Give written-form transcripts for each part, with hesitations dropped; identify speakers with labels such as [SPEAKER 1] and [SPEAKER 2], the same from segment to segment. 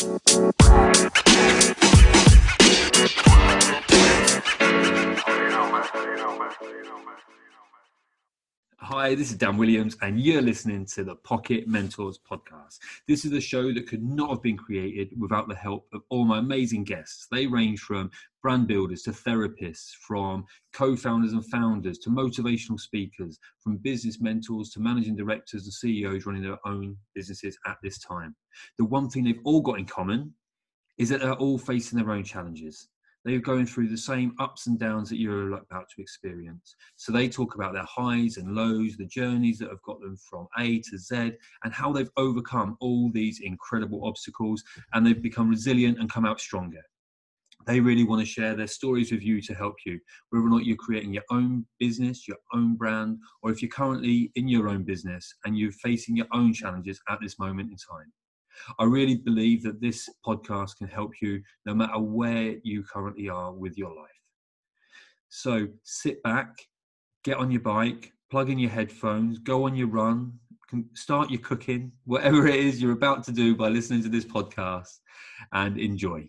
[SPEAKER 1] Hi, this is Dan Williams, and you're listening to the Pocket Mentors podcast. This is a show that could not have been created without the help of all my amazing guests. They range from brand builders to therapists, from co-founders and founders to motivational speakers, from business mentors to managing directors and CEOs running their own businesses at this time. The one thing they've all got in common is that they're all facing their own challenges. They're going through the same ups and downs that you're about to experience. So they talk about their highs and lows, the journeys that have got them from A to Z, and how they've overcome all these incredible obstacles, and they've become resilient and come out stronger. They really want to share their stories with you to help you, whether or not you're creating your own business, your own brand, or if you're currently in your own business and you're facing your own challenges at this moment in time. I really believe that this podcast can help you no matter where you currently are with your life. So sit back, get on your bike, plug in your headphones, go on your run, start your cooking, whatever it is you're about to do by listening to this podcast, and enjoy.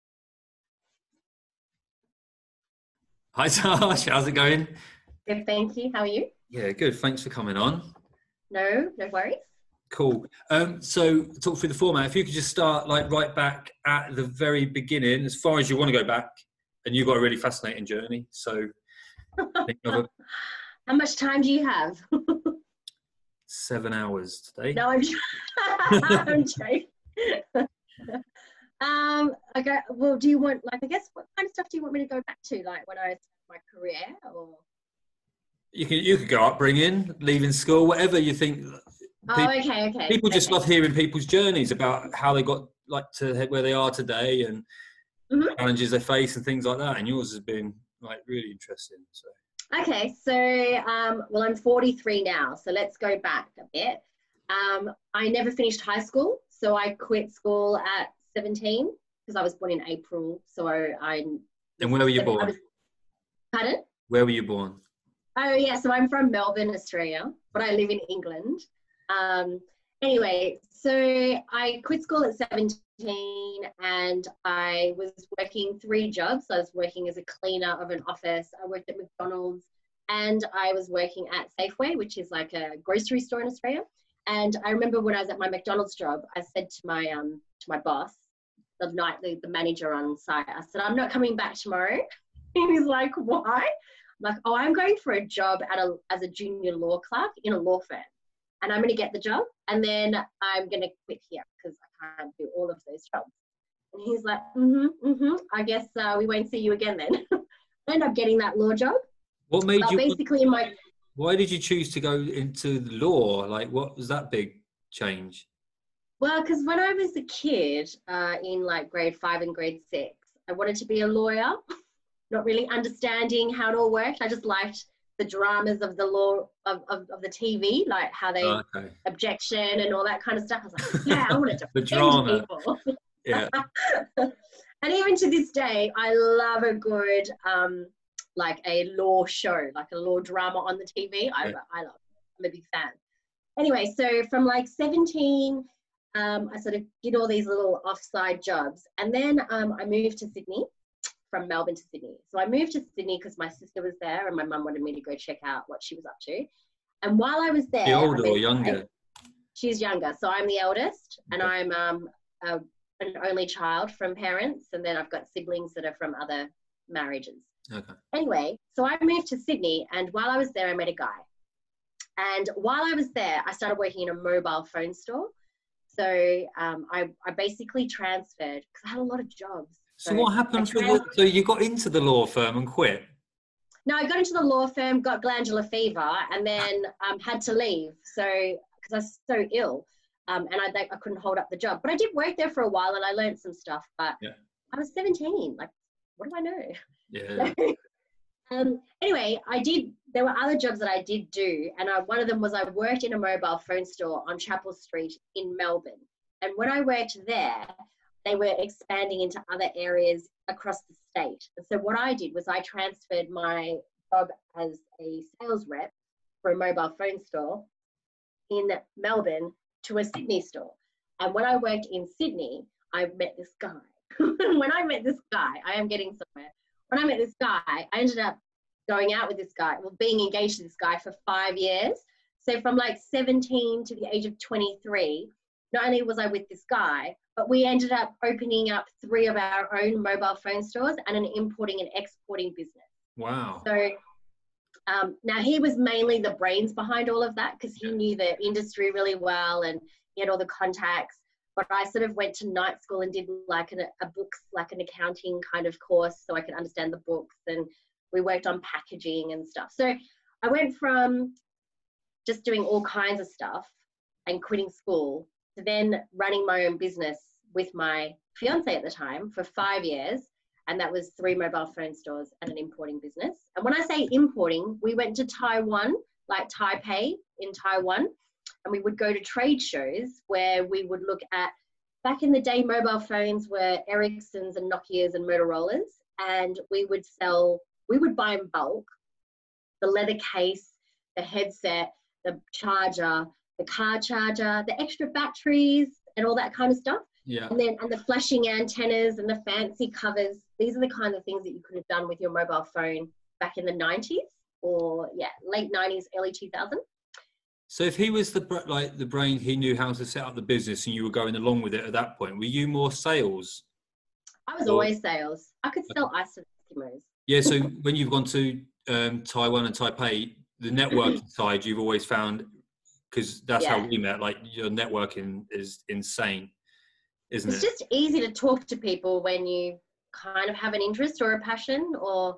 [SPEAKER 1] Hi, Tash. How's it going?
[SPEAKER 2] Good, thank you. How are you?
[SPEAKER 1] Yeah, good. Thanks for coming on.
[SPEAKER 2] No worries.
[SPEAKER 1] Cool. So talk through the format. If you could just start like right back at the very beginning, as far as you want to go back, and you've got a really fascinating journey. So think of it.
[SPEAKER 2] How much time do you have?
[SPEAKER 1] 7 hours today.
[SPEAKER 2] No, I'm joking. Okay. Well, do you want, like, I guess, what kind of stuff do you want me to go back to, like when I started my career, or?
[SPEAKER 1] You could go upbringing, leaving school, whatever you think.
[SPEAKER 2] Okay.
[SPEAKER 1] People just love hearing people's journeys about how they got like to where they are today and challenges they face and things like that. And yours has been like really interesting. So.
[SPEAKER 2] Okay, so well, I'm 43 now, so let's go back a bit. I never finished high school, so I quit school at 17 because I was born in April. So
[SPEAKER 1] And where were you born?
[SPEAKER 2] Pardon?
[SPEAKER 1] Where were you born?
[SPEAKER 2] Oh yeah, so I'm from Melbourne, Australia, but I live in England. Anyway, so I quit school at 17 and I was working 3 jobs. I was working as a cleaner of an office. I worked at McDonald's and I was working at Safeway, which is like a grocery store in Australia. And I remember when I was at my McDonald's job, I said to my boss, the manager on site, I said, I'm not coming back tomorrow. He was like, why? I'm like, oh, I'm going for a job as a junior law clerk in a law firm. And I'm going to get the job, and then I'm going to quit here because I can't do all of those jobs. And he's like, I guess we won't see you again then. I ended up getting that law job.
[SPEAKER 1] What made you?
[SPEAKER 2] Basically,
[SPEAKER 1] why did you choose to go into the law? Like, what was that big change?
[SPEAKER 2] Well, because when I was a kid in like grade 5 and grade 6, I wanted to be a lawyer, not really understanding how it all worked. I just liked the dramas of the law of the TV, like how they objection and all that kind of stuff. I was like, yeah, I want to defend people.
[SPEAKER 1] Yeah.
[SPEAKER 2] And even to this day, I love a good like a law show, like a law drama on the TV. I love it. I'm a big fan. Anyway, so from like 17, I sort of did all these little offside jobs, and then I moved to Sydney. From Melbourne to Sydney. So I moved to Sydney because my sister was there and my mum wanted me to go check out what she was up to. And while I was there...
[SPEAKER 1] The older or younger?
[SPEAKER 2] She's younger. So I'm the eldest and I'm an only child from parents, and then I've got siblings that are from other marriages.
[SPEAKER 1] Okay.
[SPEAKER 2] Anyway, so I moved to Sydney, and while I was there, I met a guy. And while I was there, I started working in a mobile phone store. So I basically transferred because I had a lot of jobs.
[SPEAKER 1] So what happened? So you got into the law firm and quit?
[SPEAKER 2] No, I got into the law firm, got glandular fever, and then had to leave. So because I was so ill, and I couldn't hold up the job. But I did work there for a while, and I learned some stuff. But I was 17. Like, what do I know?
[SPEAKER 1] Yeah.
[SPEAKER 2] So, anyway, there were other jobs that I did do, and one of them was I worked in a mobile phone store on Chapel Street in Melbourne. And when I worked there, they were expanding into other areas across the state. And so what I did was I transferred my job as a sales rep for a mobile phone store in Melbourne to a Sydney store. And when I worked in Sydney, I met this guy. When I met this guy, I am getting somewhere. When I met this guy, I ended up going out with this guy, well, being engaged to this guy for 5 years. So from like 17 to the age of 23, not only was I with this guy, but we ended up opening up 3 of our own mobile phone stores and an importing and exporting business.
[SPEAKER 1] Wow.
[SPEAKER 2] So now he was mainly the brains behind all of that because he knew the industry really well and he had all the contacts. But I sort of went to night school and did like a books, like an accounting kind of course so I could understand the books, and we worked on packaging and stuff. So I went from just doing all kinds of stuff and quitting school to then running my own business with my fiance at the time for 5 years. And that was 3 mobile phone stores and an importing business. And when I say importing, we went to Taiwan, like Taipei in Taiwan, and we would go to trade shows where we would look at, back in the day, mobile phones were Ericssons and Nokias and Motorola's, and we would buy in bulk, the leather case, the headset, the charger, the car charger, the extra batteries and all that kind of stuff.
[SPEAKER 1] Yeah.
[SPEAKER 2] And the flashing antennas and the fancy covers. These are the kind of things that you could have done with your mobile phone back in the 90s or late 90s, early 2000s.
[SPEAKER 1] So if he was the brain, he knew how to set up the business and you were going along with it at that point, were you more sales?
[SPEAKER 2] I was always sales. I could sell ice to Eskimos.
[SPEAKER 1] Yeah, so when you've gone to Taiwan and Taipei, the networking side you've always found, because that's how we met, like your networking is insane, isn't it?
[SPEAKER 2] It's just easy to talk to people when you kind of have an interest or a passion.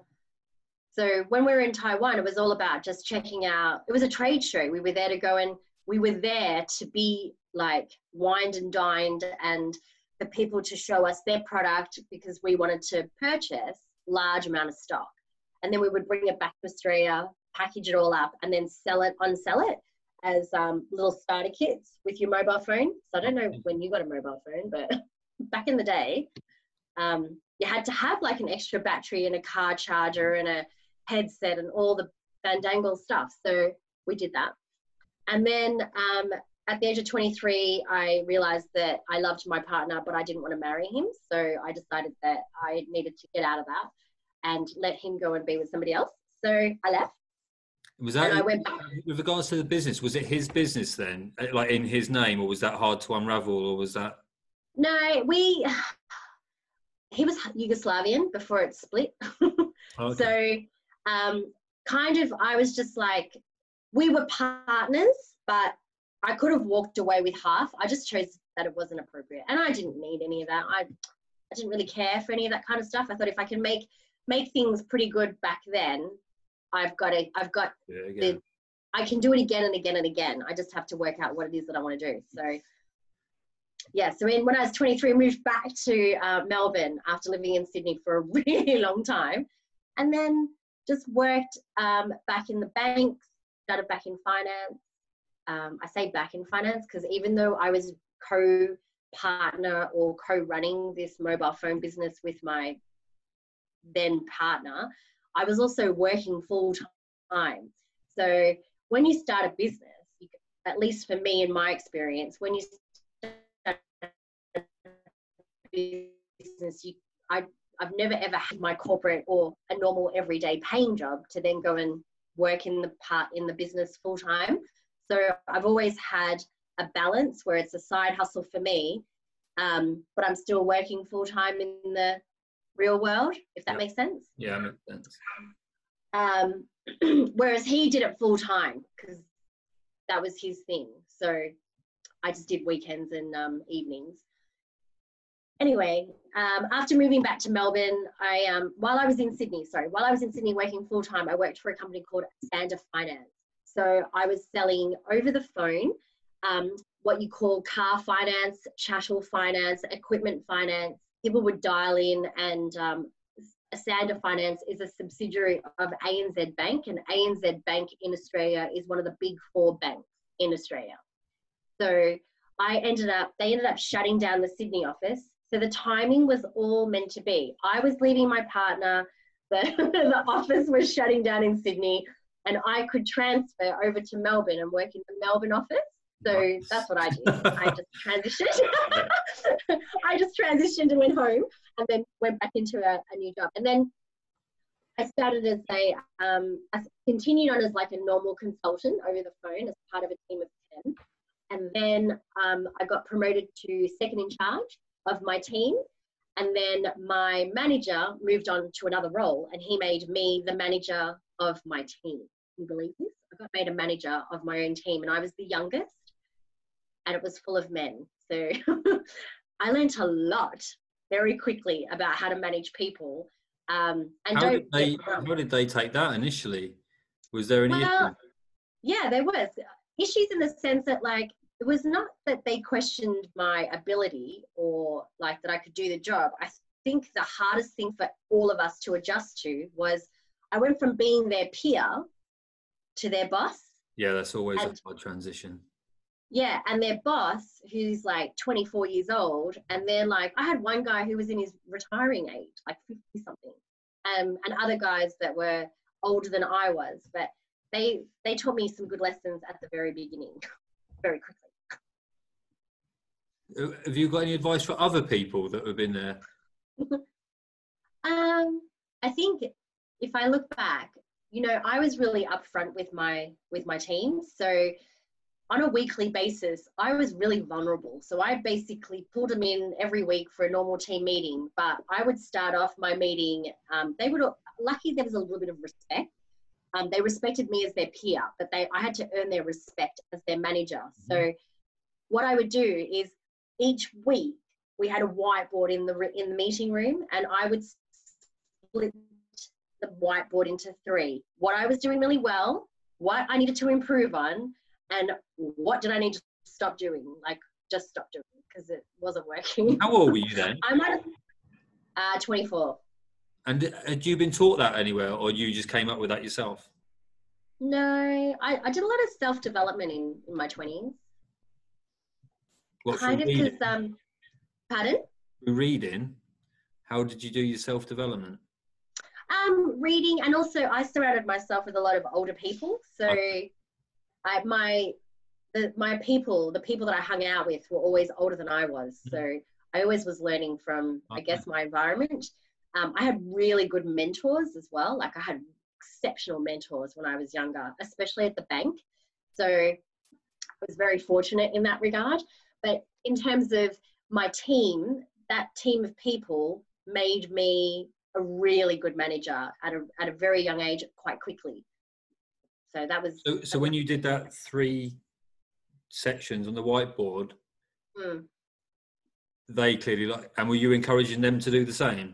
[SPEAKER 2] So when we were in Taiwan, it was all about just checking out. It was a trade show. We were there to go, and we were there to be like wined and dined and for people to show us their product because we wanted to purchase large amount of stock. And then we would bring it back to Australia, package it all up, and then unsell it as little starter kits with your mobile phone. So I don't know when you got a mobile phone, but back in the day, you had to have like an extra battery and a car charger and a headset and all the fandangle stuff. So we did that. And then at the age of 23, I realized that I loved my partner, but I didn't want to marry him. So I decided that I needed to get out of that and let him go and be with somebody else. So I left.
[SPEAKER 1] Was that,
[SPEAKER 2] and I went back.
[SPEAKER 1] With regards to the business, was it his business then, like in his name, or was that hard to unravel, or was that?
[SPEAKER 2] No, he was Yugoslavian before it split. Okay. So kind of, I was just like, we were partners, but I could have walked away with half. I just chose that it wasn't appropriate. And I didn't need any of that. I didn't really care for any of that kind of stuff. I thought if I can make things pretty good back then, I can do it again and again and again. I just have to work out what it is that I want to do. So yeah, so when I was 23, I moved back to Melbourne after living in Sydney for a really long time, and then just worked back in the banks, started back in finance. I say back in finance because even though I was co-partner or co-running this mobile phone business with my then partner, I was also working full time. So when you start a business, at least for me in my experience, when you start a business, I've never ever had my corporate or a normal everyday paying job to then go and work in the business full time. So I've always had a balance where it's a side hustle for me, but I'm still working full time in the real world, if that makes sense.
[SPEAKER 1] Yeah, makes sense.
[SPEAKER 2] Whereas he did it full time because that was his thing. So I just did weekends and evenings. Anyway, after moving back to Melbourne, while I was in Sydney working full time, I worked for a company called Sander Finance. So I was selling over the phone what you call car finance, chattel finance, equipment finance. People would dial in, and Sander Finance is a subsidiary of ANZ Bank, and ANZ Bank in Australia is one of the big 4 banks in Australia. So they ended up shutting down the Sydney office. So the timing was all meant to be. I was leaving my partner, the office was shutting down in Sydney, and I could transfer over to Melbourne and work in the Melbourne office. So that's what I did. I just transitioned. I just transitioned and went home, and then went back into a new job. And then I started as I continued on as like a normal consultant over the phone as part of a team of 10. And then I got promoted to second in charge of my team. And then my manager moved on to another role, and he made me the manager of my team. Can you believe this? I got made a manager of my own team, and I was the youngest, and it was full of men. So I learned a lot very quickly about how to manage people. And
[SPEAKER 1] how did they take that initially? Was there any issue?
[SPEAKER 2] Yeah, there was issues in the sense that, like, it was not that they questioned my ability or like that I could do the job. I think the hardest thing for all of us to adjust to was I went from being their peer to their boss.
[SPEAKER 1] Yeah, that's always a hard transition.
[SPEAKER 2] Yeah, and their boss, who's like 24 years old, and they're like, I had one guy who was in his retiring age, like 50 something, and other guys that were older than I was, but they taught me some good lessons at the very beginning, very quickly.
[SPEAKER 1] Have you got any advice for other people that have been there?
[SPEAKER 2] I think if I look back, you know, I was really upfront with my team. So on a weekly basis, I was really vulnerable. So I basically pulled them in every week for a normal team meeting, but I would start off my meeting. They would, lucky there was a little bit of respect. They respected me as their peer, but I had to earn their respect as their manager. Mm-hmm. So what I would do is each week we had a whiteboard in the meeting room, and I would split the whiteboard into 3. What I was doing really well, what I needed to improve on, and what did I need to stop doing? Like, just stop doing, because it wasn't working.
[SPEAKER 1] How old were you then?
[SPEAKER 2] I might have 24.
[SPEAKER 1] And had you been taught that anywhere, or you just came up with that yourself?
[SPEAKER 2] No, I did a lot of self-development in my 20s.
[SPEAKER 1] What,
[SPEAKER 2] kind of because, pardon?
[SPEAKER 1] Reading? How did you do your self-development?
[SPEAKER 2] Reading, and also I surrounded myself with a lot of older people. So my people, the people that I hung out with, were always older than I was. So I always was learning from, I guess, my environment. I had really good mentors as well. Like, I had exceptional mentors when I was younger, especially at the bank. So I was very fortunate in that regard. But in terms of my team, that team of people made me a really good manager at a very young age, quite quickly. So that was.
[SPEAKER 1] So when you did that 3 sections on the whiteboard, they clearly and were you encouraging them to do the same?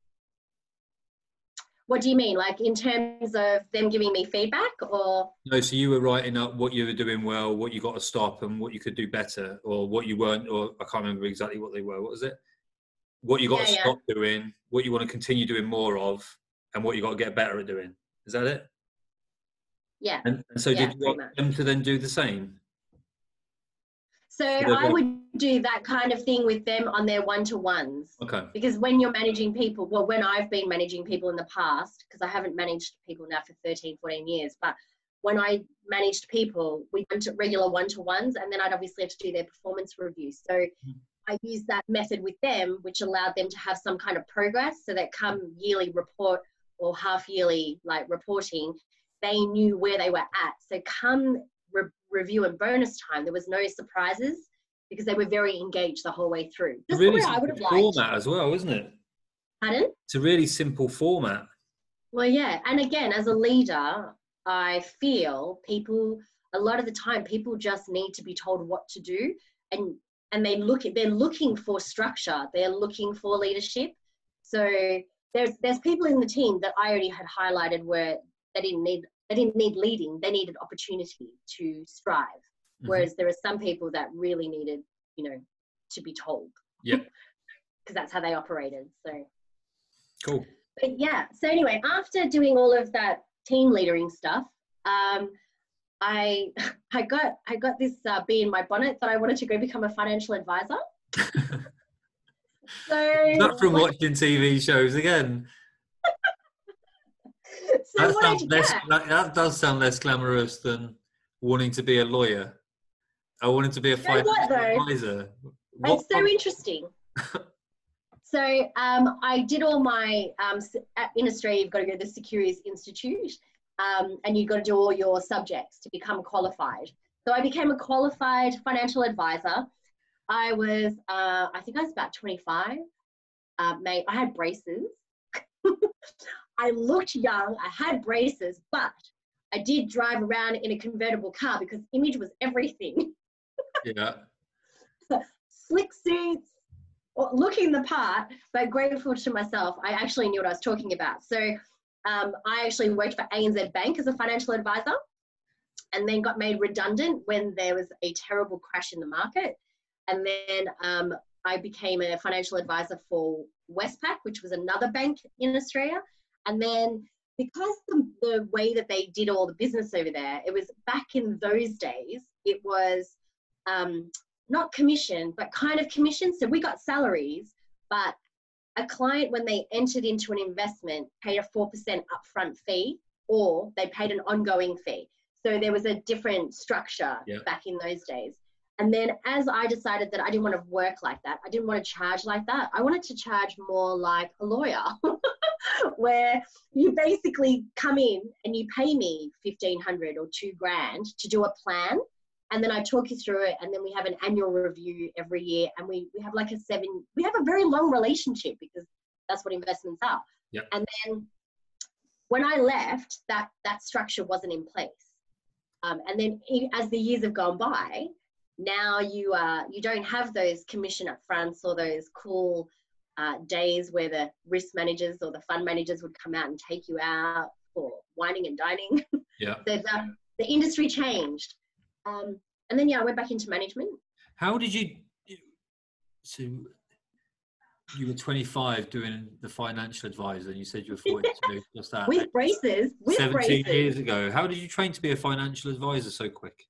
[SPEAKER 2] What do you mean? Like, in terms of them giving me feedback, or?
[SPEAKER 1] No, so you were writing up what you were doing well, what you got to stop, and what you could do better, or what you weren't, or I can't remember exactly what they were. What was it? What you got to stop doing, what you want to continue doing more of, and what you got to get better at doing. Is that it?
[SPEAKER 2] Yeah.
[SPEAKER 1] And so did you want them to then do the same?
[SPEAKER 2] So I would do that kind of thing with them on their one-to-ones.
[SPEAKER 1] Okay.
[SPEAKER 2] Because when you're managing people, well, when I've been managing people in the past, because I haven't managed people now for 13, 14 years, but when I managed people, we went to regular one-to-ones, and then I'd obviously have to do their performance review. So I used that method with them, which allowed them to have some kind of progress, so that come yearly report or half-yearly reporting, they knew where they were at. So come review and bonus time, there was no surprises, because they were very engaged the whole way through. This
[SPEAKER 1] really
[SPEAKER 2] is what I would have liked.
[SPEAKER 1] Format as well, isn't it?
[SPEAKER 2] Pardon?
[SPEAKER 1] It's a really simple format.
[SPEAKER 2] Well, yeah. And again, as a leader, I feel a lot of the time, people just need to be told what to do, and they're looking for structure. They're looking for leadership. So there's people in the team that I already had highlighted where they didn't need leading, they needed opportunity to strive. Whereas there are some people that really needed, to be told.
[SPEAKER 1] Yeah.
[SPEAKER 2] Because that's how they operated. So
[SPEAKER 1] cool.
[SPEAKER 2] But yeah, so anyway, after doing all of that team leadering stuff, I got this bee in my bonnet that I wanted to go become a financial advisor. So
[SPEAKER 1] not from watching TV shows again.
[SPEAKER 2] So
[SPEAKER 1] that does sound less glamorous than wanting to be a lawyer.
[SPEAKER 3] I wanted to be a
[SPEAKER 2] You know what,
[SPEAKER 3] financial
[SPEAKER 2] though?
[SPEAKER 3] advisor.
[SPEAKER 2] It's so interesting. So I did all my, in Australia, you've got to go to the Securities Institute, and you've got to do all your subjects to become qualified. So I became a qualified financial advisor. I was, I think I was about 25. I had braces. I looked young, I had braces, but I did drive around in a convertible car because image was everything.
[SPEAKER 3] Yeah.
[SPEAKER 2] Slick suits, looking the part, but grateful to myself. I actually knew what I was talking about. So I actually worked for ANZ Bank as a financial advisor, and then got made redundant when there was a terrible crash in the market. And then I became a financial advisor for Westpac, which was another bank in Australia. And then because the way that they did all the business over there, it was back in those days, it was not commission, but kind of commission. So we got salaries, but a client, when they entered into an investment, paid a 4% upfront fee, or they paid an ongoing fee. So there was a different structure back in those days. And then as I decided that I didn't want to work like that, I didn't want to charge like that, I wanted to charge more like a lawyer, where you basically come in and you pay me $1,500 or $2,000 to do a plan. And then I talk you through it, and then we have an annual review every year, and we have like we have a very long relationship, because that's what investments are.
[SPEAKER 3] Yep.
[SPEAKER 2] And then when I left, that structure wasn't in place. And then as the years have gone by, now you don't have those commission up fronts or those cool days where the risk managers or the fund managers would come out and take you out for wining and dining.
[SPEAKER 3] Yeah.
[SPEAKER 2] So the industry changed. And then, I went back into management.
[SPEAKER 3] How did you, so you were 25 doing the financial advisor, and you said you were 42, just that.
[SPEAKER 2] With braces.
[SPEAKER 3] 17 years ago. How did you train to be a financial advisor so quick?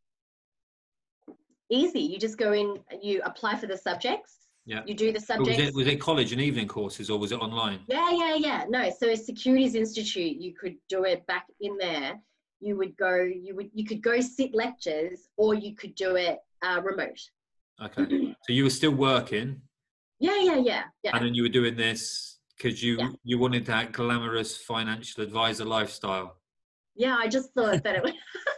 [SPEAKER 2] Easy. You just go in, you apply for the subjects.
[SPEAKER 3] Yeah.
[SPEAKER 2] You do the subjects.
[SPEAKER 3] Was it college and evening courses, or was it online?
[SPEAKER 2] Yeah. No, so Securities Institute, you could do it back in there. You could go sit lectures, or you could do it remote.
[SPEAKER 3] Okay. So you were still working?
[SPEAKER 2] Yeah.
[SPEAKER 3] And then you were doing this because you wanted that glamorous financial advisor lifestyle.
[SPEAKER 2] Yeah, I just thought that it was,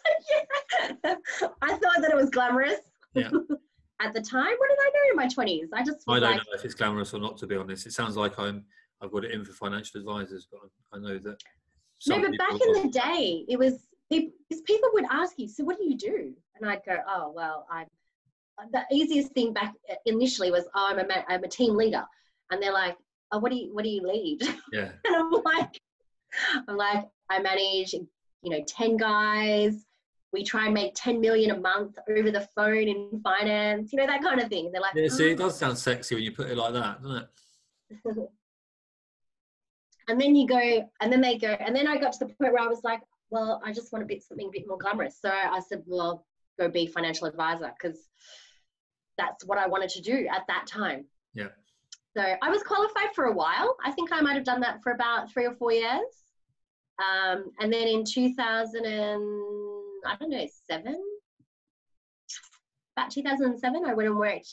[SPEAKER 2] I thought that it was glamorous.
[SPEAKER 3] Yeah.
[SPEAKER 2] At the time, what did I know in my 20s? I don't know
[SPEAKER 3] if it's glamorous or not, to be honest. It sounds like I've got it in for financial advisors, but I know that.
[SPEAKER 2] No, but back in the day, it was, people would ask you, so what do you do? And I'd go, oh, well, the easiest thing back initially was, oh, I'm a team leader. And they're like, oh, what do you lead?
[SPEAKER 3] Yeah.
[SPEAKER 2] And I'm like, I manage, 10 guys. We try and make 10 million a month over the phone in finance, that kind of thing. They're like,
[SPEAKER 3] yeah, see, it does sound sexy when you put it like that, doesn't it?
[SPEAKER 2] And then you go, and then they go, and then I got to the point where I was like, well, I just want something a bit more glamorous. So I said, well, go be financial advisor, because that's what I wanted to do at that time.
[SPEAKER 3] Yeah.
[SPEAKER 2] So I was qualified for a while. I think I might have done that for about 3 or 4 years. And then in 2007, I went and worked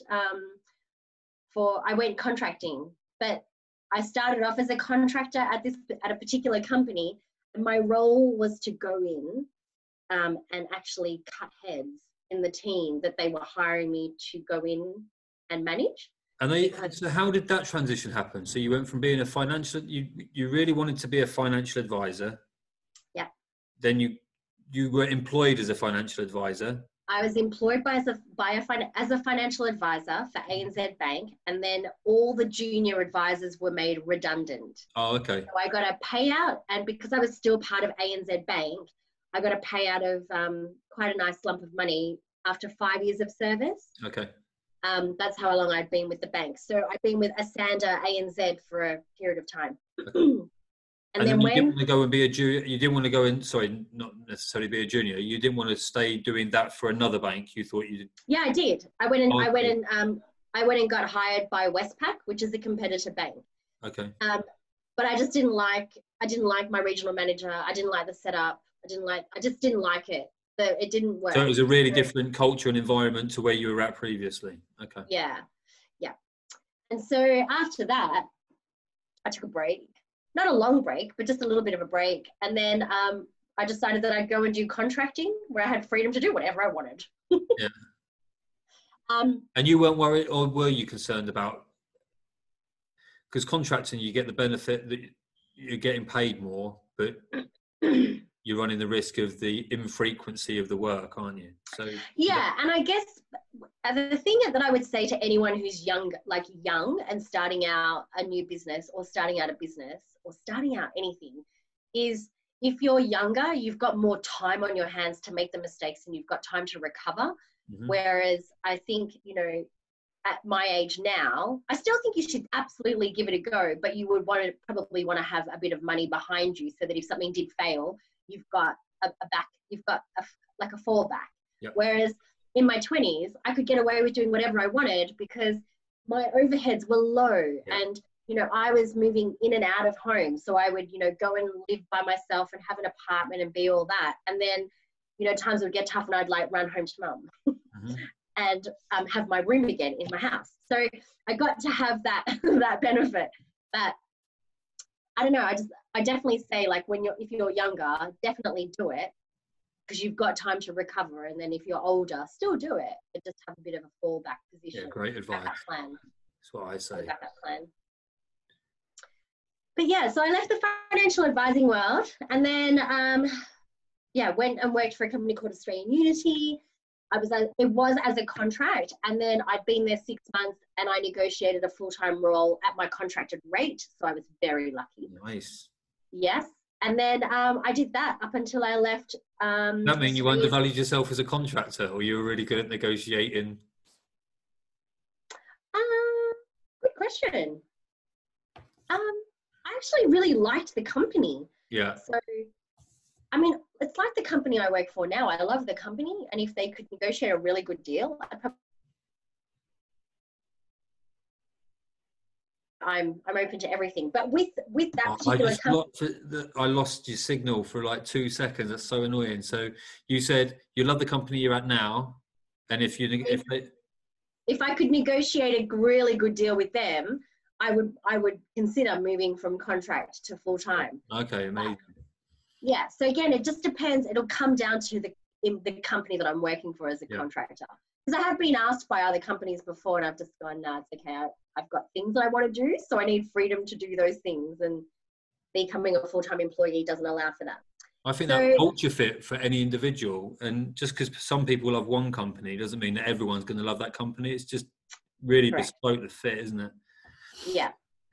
[SPEAKER 2] I went contracting, but I started off as a contractor at a particular company, and my role was to go in and actually cut heads in the team that they were hiring me to go in and manage.
[SPEAKER 3] And so how did that transition happen? So you went from being you really wanted to be a financial advisor.
[SPEAKER 2] Yeah.
[SPEAKER 3] Then you were employed as a financial advisor.
[SPEAKER 2] I was employed as a financial advisor for ANZ Bank, and then all the junior advisors were made redundant.
[SPEAKER 3] Oh, okay.
[SPEAKER 2] So I got a payout, and because I was still part of ANZ Bank, I got a payout of quite a nice lump of money after 5 years of service.
[SPEAKER 3] Okay.
[SPEAKER 2] That's how long I'd been with the bank. So I've been with Asanda ANZ for a period of time.
[SPEAKER 3] Okay. And then you didn't want to go and be a junior. You didn't want to go and not necessarily be a junior. You didn't want to stay doing that for another bank. You thought you did.
[SPEAKER 2] Yeah, I did. I went and got hired by Westpac, which is a competitor bank.
[SPEAKER 3] Okay.
[SPEAKER 2] But I just didn't like my regional manager. I didn't like the setup. I just didn't like it. it didn't work.
[SPEAKER 3] So it was a really different culture and environment to where you were at previously. Okay.
[SPEAKER 2] Yeah. And so after that, I took a break, not a long break, but just a little bit of a break. And then I decided that I'd go and do contracting, where I had freedom to do whatever I wanted.
[SPEAKER 3] Yeah. And you weren't worried, or were you concerned about, because contracting, you get the benefit that you're getting paid more, but you're running the risk of the infrequency of the work, aren't you? So
[SPEAKER 2] yeah, and I guess the thing that I would say to anyone who's young and starting out a new business, or starting out a business, or starting out anything, is if you're younger, you've got more time on your hands to make the mistakes, and you've got time to recover. Mm-hmm. Whereas I think, you know, at my age now, I still think you should absolutely give it a go, but you would probably want to have a bit of money behind you, so that if something did fail, you've got a fallback. Yep. Whereas in my 20s, I could get away with doing whatever I wanted because my overheads were low. Yep. And, you know, I was moving in and out of home. So I would, you know, go and live by myself and have an apartment and be all that. And then, you know, times would get tough and I'd like run home to mum mm-hmm. and have my room again in my house. So I got to have that, that benefit. But I don't know, I definitely say, like, if you're younger, definitely do it, because you've got time to recover. And then if you're older, still do it, but just have a bit of a fallback position.
[SPEAKER 3] Yeah, great advice.
[SPEAKER 2] Plan.
[SPEAKER 3] That's what I say.
[SPEAKER 2] That plan. But yeah, so I left the financial advising world, and then went and worked for a company called Australian Unity. It was as a contract, and then I'd been there 6 months, and I negotiated a full-time role at my contracted rate, so I was very lucky.
[SPEAKER 3] Nice.
[SPEAKER 2] Yes, and then I did that up until I left.
[SPEAKER 3] That mean you undervalued yourself as a contractor, or you were really good at negotiating?
[SPEAKER 2] Good question. I actually really liked the company.
[SPEAKER 3] Yeah.
[SPEAKER 2] So, I mean, it's like the company I work for now. I love the company, and if they could negotiate a really good deal, I'm open to everything. But with that particular company,
[SPEAKER 3] I lost your signal for like 2 seconds. That's so annoying. So you said you love the company you're at now, and if
[SPEAKER 2] I could negotiate a really good deal with them, I would consider moving from contract to full time.
[SPEAKER 3] Okay, amazing.
[SPEAKER 2] Yeah. So again, it just depends. It'll come down to the company that I'm working for as a contractor. Because I have been asked by other companies before, and I've just gone, no, it's okay. I've got things that I want to do, so I need freedom to do those things. And becoming a full-time employee doesn't allow for that.
[SPEAKER 3] I think that culture fit for any individual, and just because some people love one company doesn't mean that everyone's going to love that company. It's just really bespoke the fit, isn't it?
[SPEAKER 2] Yeah.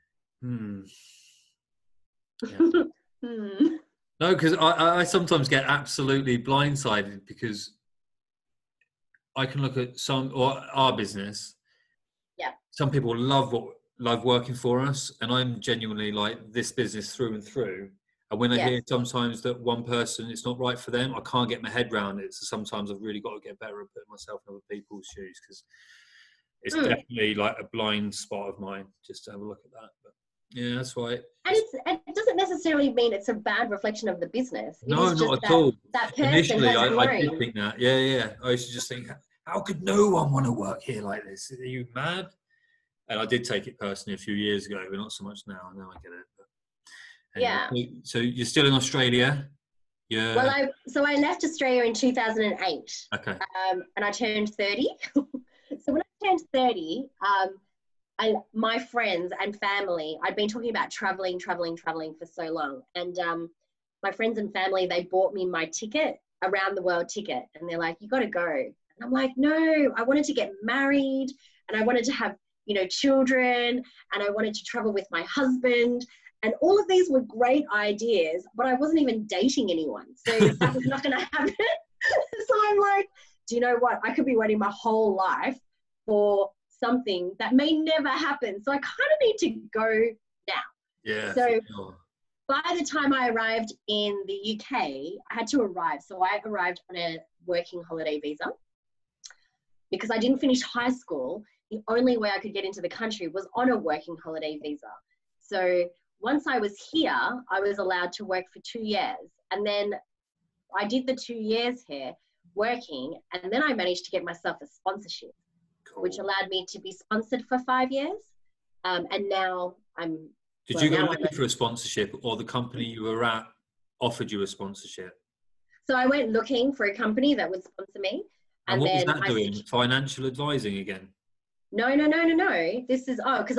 [SPEAKER 3] Yeah. No, because I sometimes get absolutely blindsided, because I can look at our business.
[SPEAKER 2] Yeah.
[SPEAKER 3] Some people love working for us, and I'm genuinely like this business through and through. And when I hear sometimes that one person, it's not right for them, I can't get my head around it. So sometimes I've really got to get better at putting myself in other people's shoes, because it's definitely like a blind spot of mine just to have a look at that. But yeah, that's why.
[SPEAKER 2] And it doesn't necessarily mean it's a bad reflection of the business.
[SPEAKER 3] No, not at all. That initially, I did think that. Yeah. I used to just think, how could no one want to work here like this? Are you mad? And I did take it personally a few years ago, but not so much now. Now I get it. But anyway,
[SPEAKER 2] yeah.
[SPEAKER 3] So you're still in Australia? Yeah.
[SPEAKER 2] Well, I left Australia in 2008.
[SPEAKER 3] Okay.
[SPEAKER 2] And I turned 30. So when I turned 30, my friends and family, I'd been talking about traveling for so long. And my friends and family, they bought me my ticket, around the world ticket. And they're like, you got to go. And I'm like, no, I wanted to get married, and I wanted to have, children, and I wanted to travel with my husband. And all of these were great ideas, but I wasn't even dating anyone. So that was not going to happen. So I'm like, do you know what? I could be waiting my whole life for something that may never happen. So I kind of need to go now.
[SPEAKER 3] Yeah.
[SPEAKER 2] So by the time I arrived in the UK, I had to arrive. So I arrived on a working holiday visa because I didn't finish high school. The only way I could get into the country was on a working holiday visa. So once I was here, I was allowed to work for 2 years. And then I did the 2 years here. working. And then I managed to get myself a sponsorship, which allowed me to be sponsored for 5 years. And now
[SPEAKER 3] Did you go looking for a sponsorship, or the company you were at offered you a sponsorship?
[SPEAKER 2] So I went looking for a company that would sponsor me.
[SPEAKER 3] And what was that doing? Financial advising again?
[SPEAKER 2] No. This is, because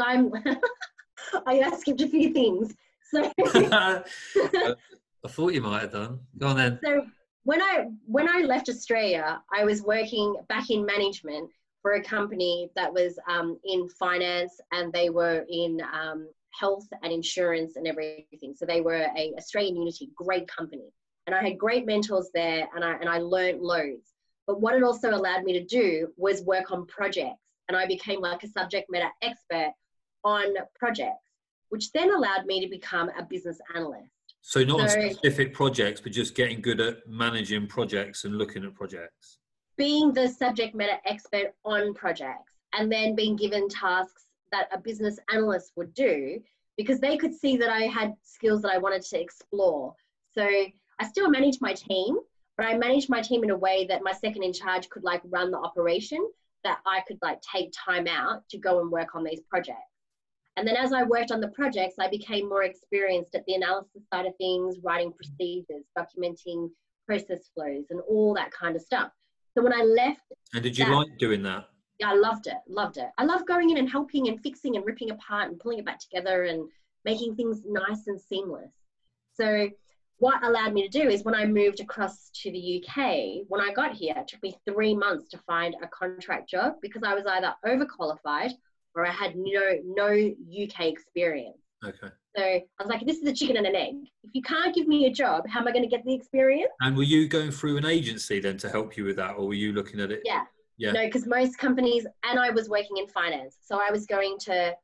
[SPEAKER 2] I skipped a few things. So
[SPEAKER 3] I thought you might have done. Go on then.
[SPEAKER 2] So when I left Australia, I was working back in management for a company that was in finance, and they were in health and insurance and everything. So they were a Australian Unity, great company. And I had great mentors there, and I learned loads. But what it also allowed me to do was work on projects. And I became like a subject matter expert on projects, which then allowed me to become a business analyst.
[SPEAKER 3] So not on specific projects, but just getting good at managing projects and looking at projects.
[SPEAKER 2] Being the subject matter expert on projects, and then being given tasks that a business analyst would do, because they could see that I had skills that I wanted to explore. So I still managed my team, but I managed my team in a way that my second in charge could like run the operation, that I could like take time out to go and work on these projects. And then as I worked on the projects, I became more experienced at the analysis side of things, writing procedures, documenting process flows and all that kind of stuff. So when I left...
[SPEAKER 3] And did you like doing that?
[SPEAKER 2] Yeah, I loved it. I love going in and helping and fixing and ripping apart and pulling it back together and making things nice and seamless. So what allowed me to do is when I moved across to the UK, when I got here, it took me 3 months to find a contract job because I was either overqualified or I had no UK experience.
[SPEAKER 3] Okay.
[SPEAKER 2] So I was like, this is a chicken and an egg. If you can't give me a job, how am I going to get the experience?
[SPEAKER 3] And were you going through an agency then to help you with that, or were you looking at it?
[SPEAKER 2] Yeah.
[SPEAKER 3] Yeah.
[SPEAKER 2] No, because most companies, and I was working in finance. So I was going to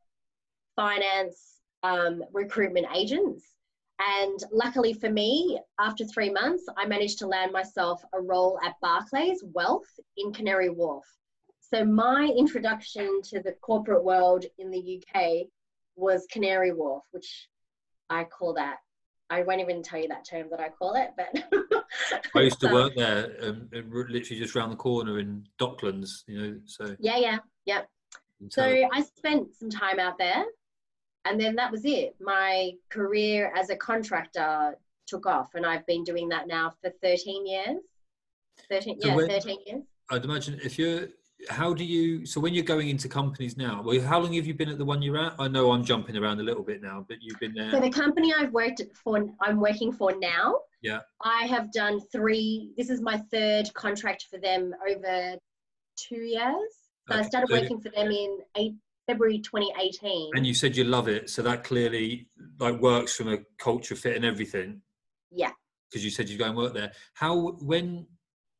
[SPEAKER 2] finance recruitment agents. And luckily for me, after 3 months, I managed to land myself a role at Barclays Wealth in Canary Wharf. So my introduction to the corporate world in the UK was Canary Wharf, which I call that. I won't even tell you that term that I call it, but
[SPEAKER 3] I used to work there, literally just around the corner in Docklands, so.
[SPEAKER 2] Yeah. So I spent some time out there, and then that was it. My career as a contractor took off, and I've been doing that now for 13 years. 13 years.
[SPEAKER 3] I'd imagine so when you're going into companies now, well, how long have you been at the one you're at? I know I'm jumping around a little bit now, but you've been there.
[SPEAKER 2] So the company I'm working for now,
[SPEAKER 3] yeah,
[SPEAKER 2] I have done this is my third contract for them over 2 years. So I started working for them in February 2018.
[SPEAKER 3] And you said you love it, so that clearly works from a culture fit and everything.
[SPEAKER 2] Yeah.
[SPEAKER 3] Because you said you'd go and work there. When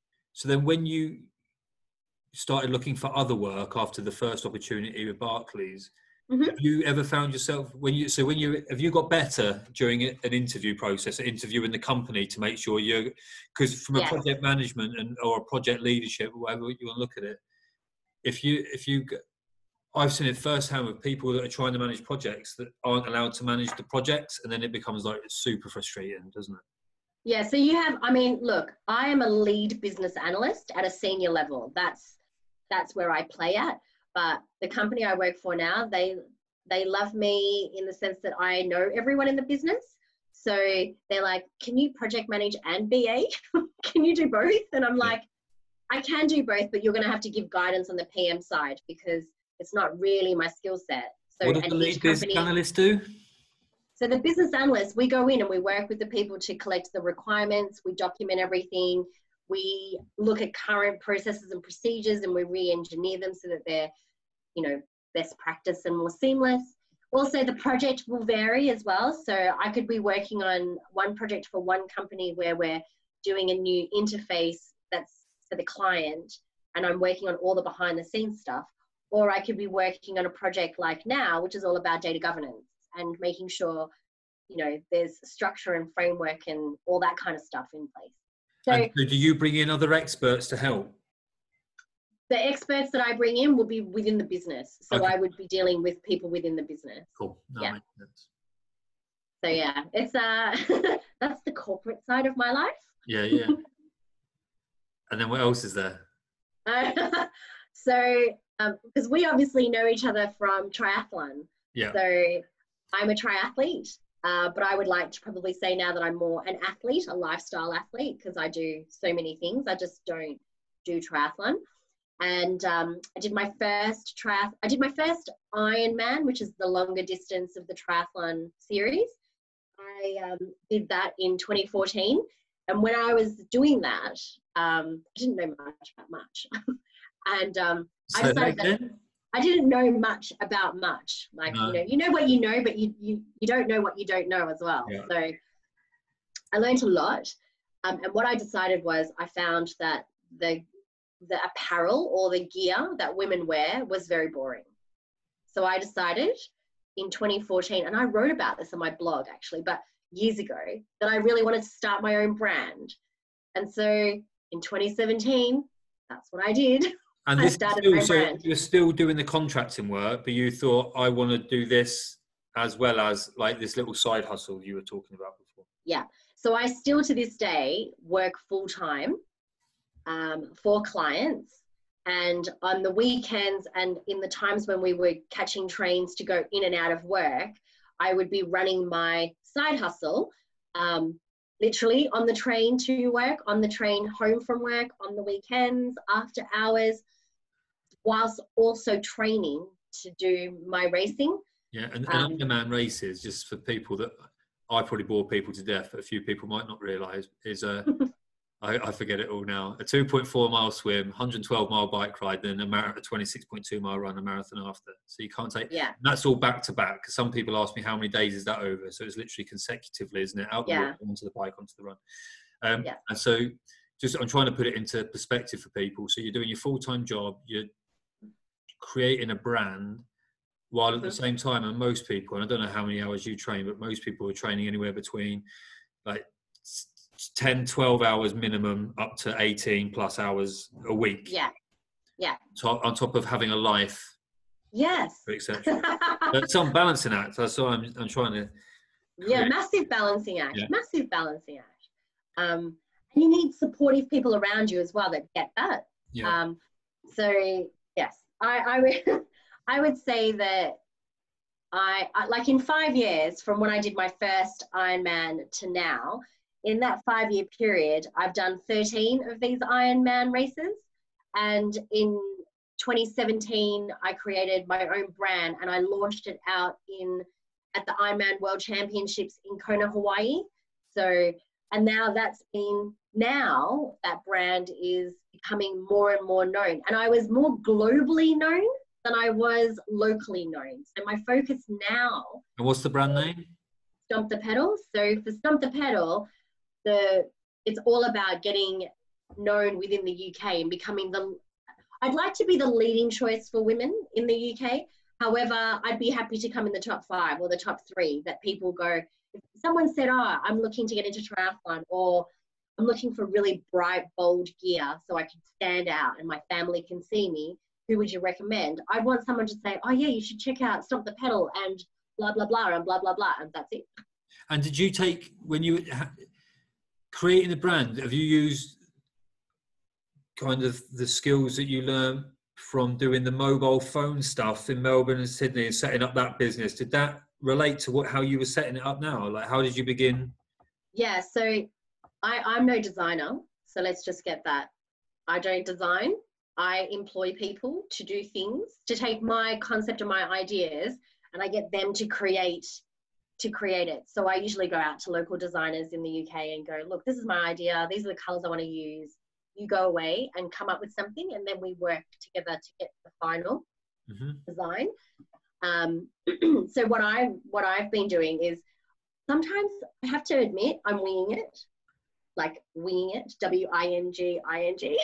[SPEAKER 3] you started looking for other work after the first opportunity with Barclays,
[SPEAKER 2] mm-hmm.
[SPEAKER 3] Have you ever found yourself have you got better during an interview process, interviewing the company to make sure because from a project management or a project leadership, whatever you want to look at it, I've seen it firsthand with people that are trying to manage projects that aren't allowed to manage the projects, and then it becomes super frustrating, doesn't it?
[SPEAKER 2] Yeah, so look, I am a lead business analyst at a senior level. That's where I play at. But the company I work for now, they love me in the sense that I know everyone in the business. So they're like, can you project manage and BA? Can you do both? And I'm like, I can do both, but you're going to have to give guidance on the PM side because it's not really my skill set. So
[SPEAKER 3] what does the lead business analyst do?
[SPEAKER 2] So the business analyst, we go in and we work with the people to collect the requirements. We document everything. We look at current processes and procedures and we re-engineer them so that they're, best practice and more seamless. Also, the project will vary as well. So I could be working on one project for one company where we're doing a new interface that's for the client and I'm working on all the behind the scenes stuff. Or I could be working on a project like now, which is all about data governance and making sure, there's structure and framework and all that kind of stuff in place.
[SPEAKER 3] So do you bring in other experts to help?
[SPEAKER 2] The experts that I bring in will be within the business. So
[SPEAKER 3] okay.
[SPEAKER 2] I would be dealing with people within the business.
[SPEAKER 3] Cool. That makes sense.
[SPEAKER 2] So yeah, it's that's the corporate side of my life.
[SPEAKER 3] Yeah. And then what else is there?
[SPEAKER 2] So, because we obviously know each other from triathlon.
[SPEAKER 3] Yeah.
[SPEAKER 2] So I'm a triathlete, but I would like to probably say now that I'm more an athlete, a lifestyle athlete, because I do so many things. I just don't do triathlon. And I did my first Ironman, which is the longer distance of the triathlon series. I did that in 2014. And when I was doing that, I didn't know much about much. And I decided that I didn't know much about much. Like,
[SPEAKER 3] No.
[SPEAKER 2] you know what you know, but you don't know what you don't know as well.
[SPEAKER 3] Yeah.
[SPEAKER 2] So I learned a lot. And what I decided was I found that the apparel or the gear that women wear was very boring. So I decided in 2014, and I wrote about this on my blog actually, but years ago, that I really wanted to start my own brand. And so in 2017, that's what I did.
[SPEAKER 3] And
[SPEAKER 2] I started my brand.
[SPEAKER 3] You're still doing the contracting work, but you thought, I want to do this as well as like this little side hustle you were talking about before.
[SPEAKER 2] Yeah. So I still to this day work full time for clients, and on the weekends and in the times when we were catching trains to go in and out of work, I would be running my side hustle, literally on the train to work, on the train home from work, on the weekends, after hours, whilst also training to do my racing.
[SPEAKER 3] Yeah, and Ironman races, just for people that I probably bore people to death, but a few people might not realise, is I forget it all now. A 2.4 mile swim, 112 mile bike ride, then a 26.2 mile run, a marathon after. So you can't take.
[SPEAKER 2] Yeah.
[SPEAKER 3] That's all back to back. Because some people ask me how many days is that over. So it's literally consecutively, isn't it? Out the walk, onto the bike, onto the run. And so, I'm trying to put it into perspective for people. So you're doing your full-time job, you're creating a brand, while at the same time, and most people, and I don't know how many hours you train, but most people are training anywhere between like 10, 12 hours minimum up to 18 plus hours a week.
[SPEAKER 2] Yeah. Yeah.
[SPEAKER 3] So on top of having a life.
[SPEAKER 2] Yes.
[SPEAKER 3] Etc. But some balancing act. That's what I'm trying to.
[SPEAKER 2] Yeah, massive balancing act. Yeah. Massive balancing act. And you need supportive people around you as well that get that.
[SPEAKER 3] Yeah.
[SPEAKER 2] So yes, I would say that I like in 5 years from when I did my first Ironman to now, in that 5-year period, I've done 13 of these Ironman races. And in 2017, I created my own brand and I launched it out at the Ironman World Championships in Kona, Hawaii. So, and now that brand is becoming more and more known. And I was more globally known than I was locally known. So my focus now.
[SPEAKER 3] And what's the brand name?
[SPEAKER 2] Stomp the Pedal. So for Stomp the Pedal, it's all about getting known within the UK and becoming I'd like to be the leading choice for women in the UK. However, I'd be happy to come in the top 5 or the top 3 that people go, if someone said, I'm looking to get into triathlon, or I'm looking for really bright, bold gear so I can stand out and my family can see me, who would you recommend? I'd want someone to say, oh yeah, you should check out Stomp the Pedal and blah, blah, blah, and blah, blah, blah. And that's it.
[SPEAKER 3] And did you take, when you creating the brand, have you used kind of the skills that you learned from doing the mobile phone stuff in Melbourne and Sydney and setting up that business? Did that relate to how you were setting it up now? Like, how did you begin?
[SPEAKER 2] Yeah, so I'm no designer. So let's just get that. I don't design. I employ people to do things, to take my concept and my ideas, and I get them to create it. So I usually go out to local designers in the UK and go, look, this is my idea. These are the colors I want to use. You go away and come up with something, and then we work together to get the final design. So what I've been doing is sometimes I have to admit I'm winging it, like winging it, W-I-N-G-I-N-G.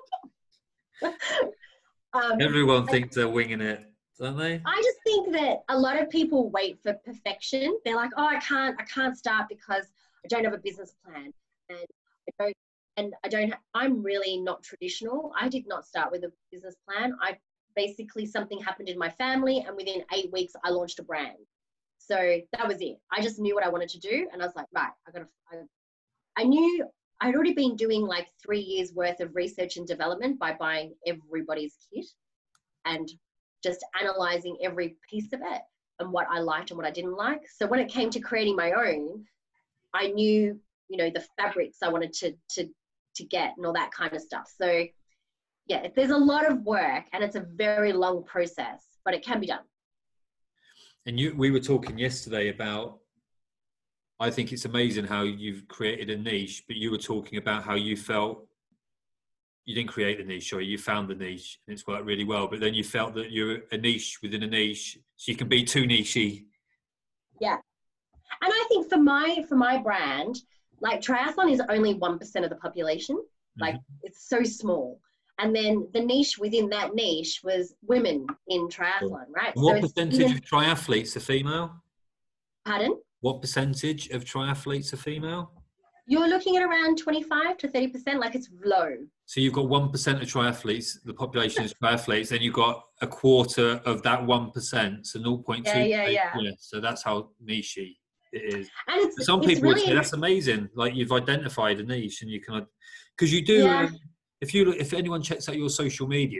[SPEAKER 3] Everyone thinks they're winging it, don't they?
[SPEAKER 2] I just think that a lot of people wait for perfection. They're like, oh, I can't start because I don't have a business plan, and I'm really not traditional. I did not start with a business plan. Something happened in my family, and within 8 weeks I launched a brand. So that was it. I just knew what I wanted to do, and I was like, right, I knew I'd already been doing like 3 years worth of research and development by buying everybody's kit and just analyzing every piece of it and what I liked and what I didn't like. So when it came to creating my own, I knew, you know, the fabrics I wanted to get and all that kind of stuff. So yeah, there's a lot of work and it's a very long process, but it can be done.
[SPEAKER 3] And we were talking yesterday about, I think it's amazing how you've created a niche, but you were talking about how you felt you didn't create the niche, or you found the niche and it's worked really well, but then you felt that you're a niche within a niche, so you can be too nichey.
[SPEAKER 2] Yeah. And I think for my brand, like triathlon is only 1% of the population. Like it's so small. And then the niche within that niche was women in triathlon, right?
[SPEAKER 3] And what percentage of triathletes are female?
[SPEAKER 2] Pardon?
[SPEAKER 3] What percentage of triathletes are female?
[SPEAKER 2] You're looking at around 25 to 30%, like it's low.
[SPEAKER 3] So you've got 1% of triathletes, the population is triathletes, then you've got a quarter of that 1%, so 0.2.
[SPEAKER 2] Yeah.
[SPEAKER 3] So that's how niche-y it is.
[SPEAKER 2] And
[SPEAKER 3] some people would say that's amazing, like you've identified a niche and you can, because you do, if anyone checks out your social media,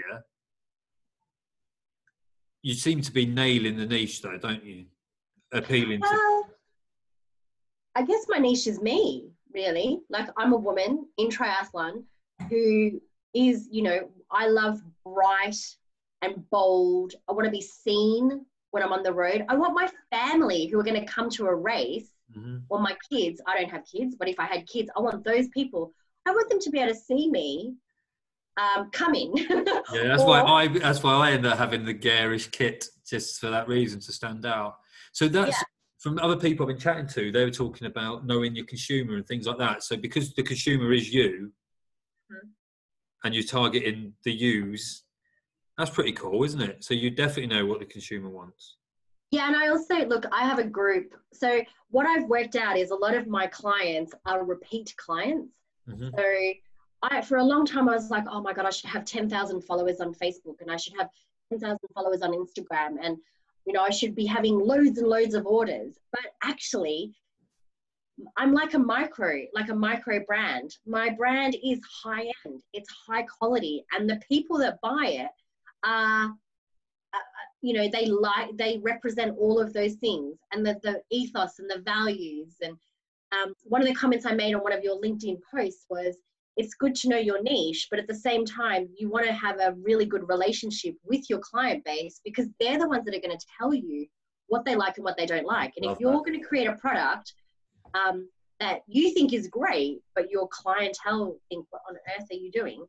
[SPEAKER 3] you seem to be nailing the niche though, don't you? Appealing to.
[SPEAKER 2] I guess my niche is me, really. Like I'm a woman in triathlon who is, you know, I love bright and bold. I want to be seen when I'm on the road. I want my family who are going to come to a race, or my kids. I don't have kids, but if I had kids, I want those people. I want them to be able to see me coming.
[SPEAKER 3] Yeah, that's why I end up having the garish kit, just for that reason, to stand out. So that's from other people I've been chatting to. They were talking about knowing your consumer and things like that. So because the consumer is you, and you're targeting the yous, that's pretty cool, isn't it? So you definitely know what the consumer wants.
[SPEAKER 2] Yeah, and I also, look, I have a group. So what I've worked out is a lot of my clients are repeat clients. So for a long time, I was like, oh my God, I should have 10,000 followers on Facebook and I should have 10,000 followers on Instagram. And, you know, I should be having loads and loads of orders. But actually, I'm like a micro brand. My brand is high end. It's high quality. And the people that buy it are, you know, they represent all of those things and the ethos and the values. And one of the comments I made on one of your LinkedIn posts was, it's good to know your niche, but at the same time, you want to have a really good relationship with your client base because they're the ones that are going to tell you what they like and what they don't like. And if you're going to create a product that you think is great, but your clientele think, what on earth are you doing?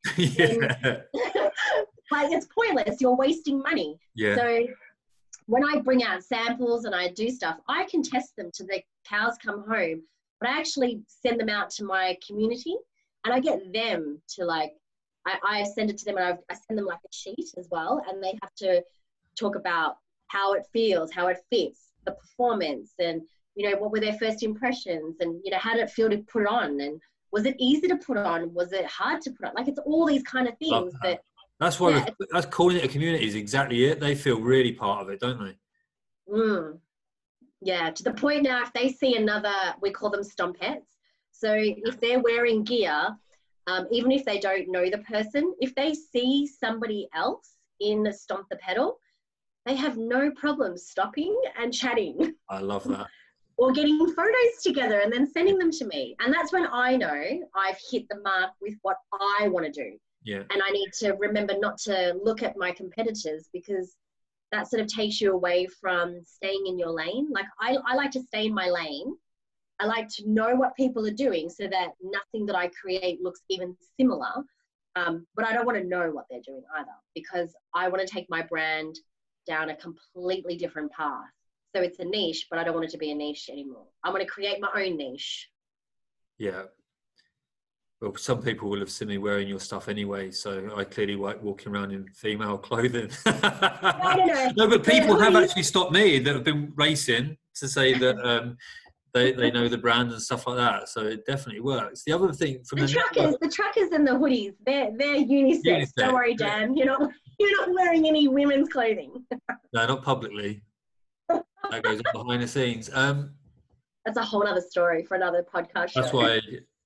[SPEAKER 2] Like, it's pointless. You're wasting money. So when I bring out samples and I do stuff, I can test them till the cows come home, but I actually send them out to my community and I get them to, like, I send it to them and I send them like a sheet as well, and they have to talk about how it feels, how it fits, the performance, and, you know, what were their first impressions, and, you know, how did it feel to put it on, and was it easy to put on, was it hard to put on? Like, it's all these kind of things
[SPEAKER 3] that's why that's calling it a community is exactly it. They feel really part of it, don't they?
[SPEAKER 2] Yeah, to the point now, if they see another, we call them stompettes. So if they're wearing gear, even if they don't know the person, if they see somebody else in Stomp the Pedal, they have no problem stopping and chatting.
[SPEAKER 3] I love that.
[SPEAKER 2] Or getting photos together and then sending them to me. And that's when I know I've hit the mark with what I want to do.
[SPEAKER 3] Yeah.
[SPEAKER 2] And I need to remember not to look at my competitors, because that sort of takes you away from staying in your lane. Like I like to stay in my lane. I like to know what people are doing so that nothing that I create looks even similar. But I don't want to know what they're doing either, because I want to take my brand down a completely different path. So it's a niche, but I don't want it to be a niche anymore. I want to create my own niche.
[SPEAKER 3] Yeah. Well, some people will have seen me wearing your stuff anyway, so I clearly like walking around in female clothing. No, but people have actually stopped me that have been racing to say that they know the brand and stuff like that. So it definitely works. The other thing from
[SPEAKER 2] the truckers and the hoodies, they're unisex. Don't worry, Dan. You're not wearing any women's clothing.
[SPEAKER 3] No, not publicly. That goes on behind the scenes.
[SPEAKER 2] That's a whole other story for another podcast show.
[SPEAKER 3] That's why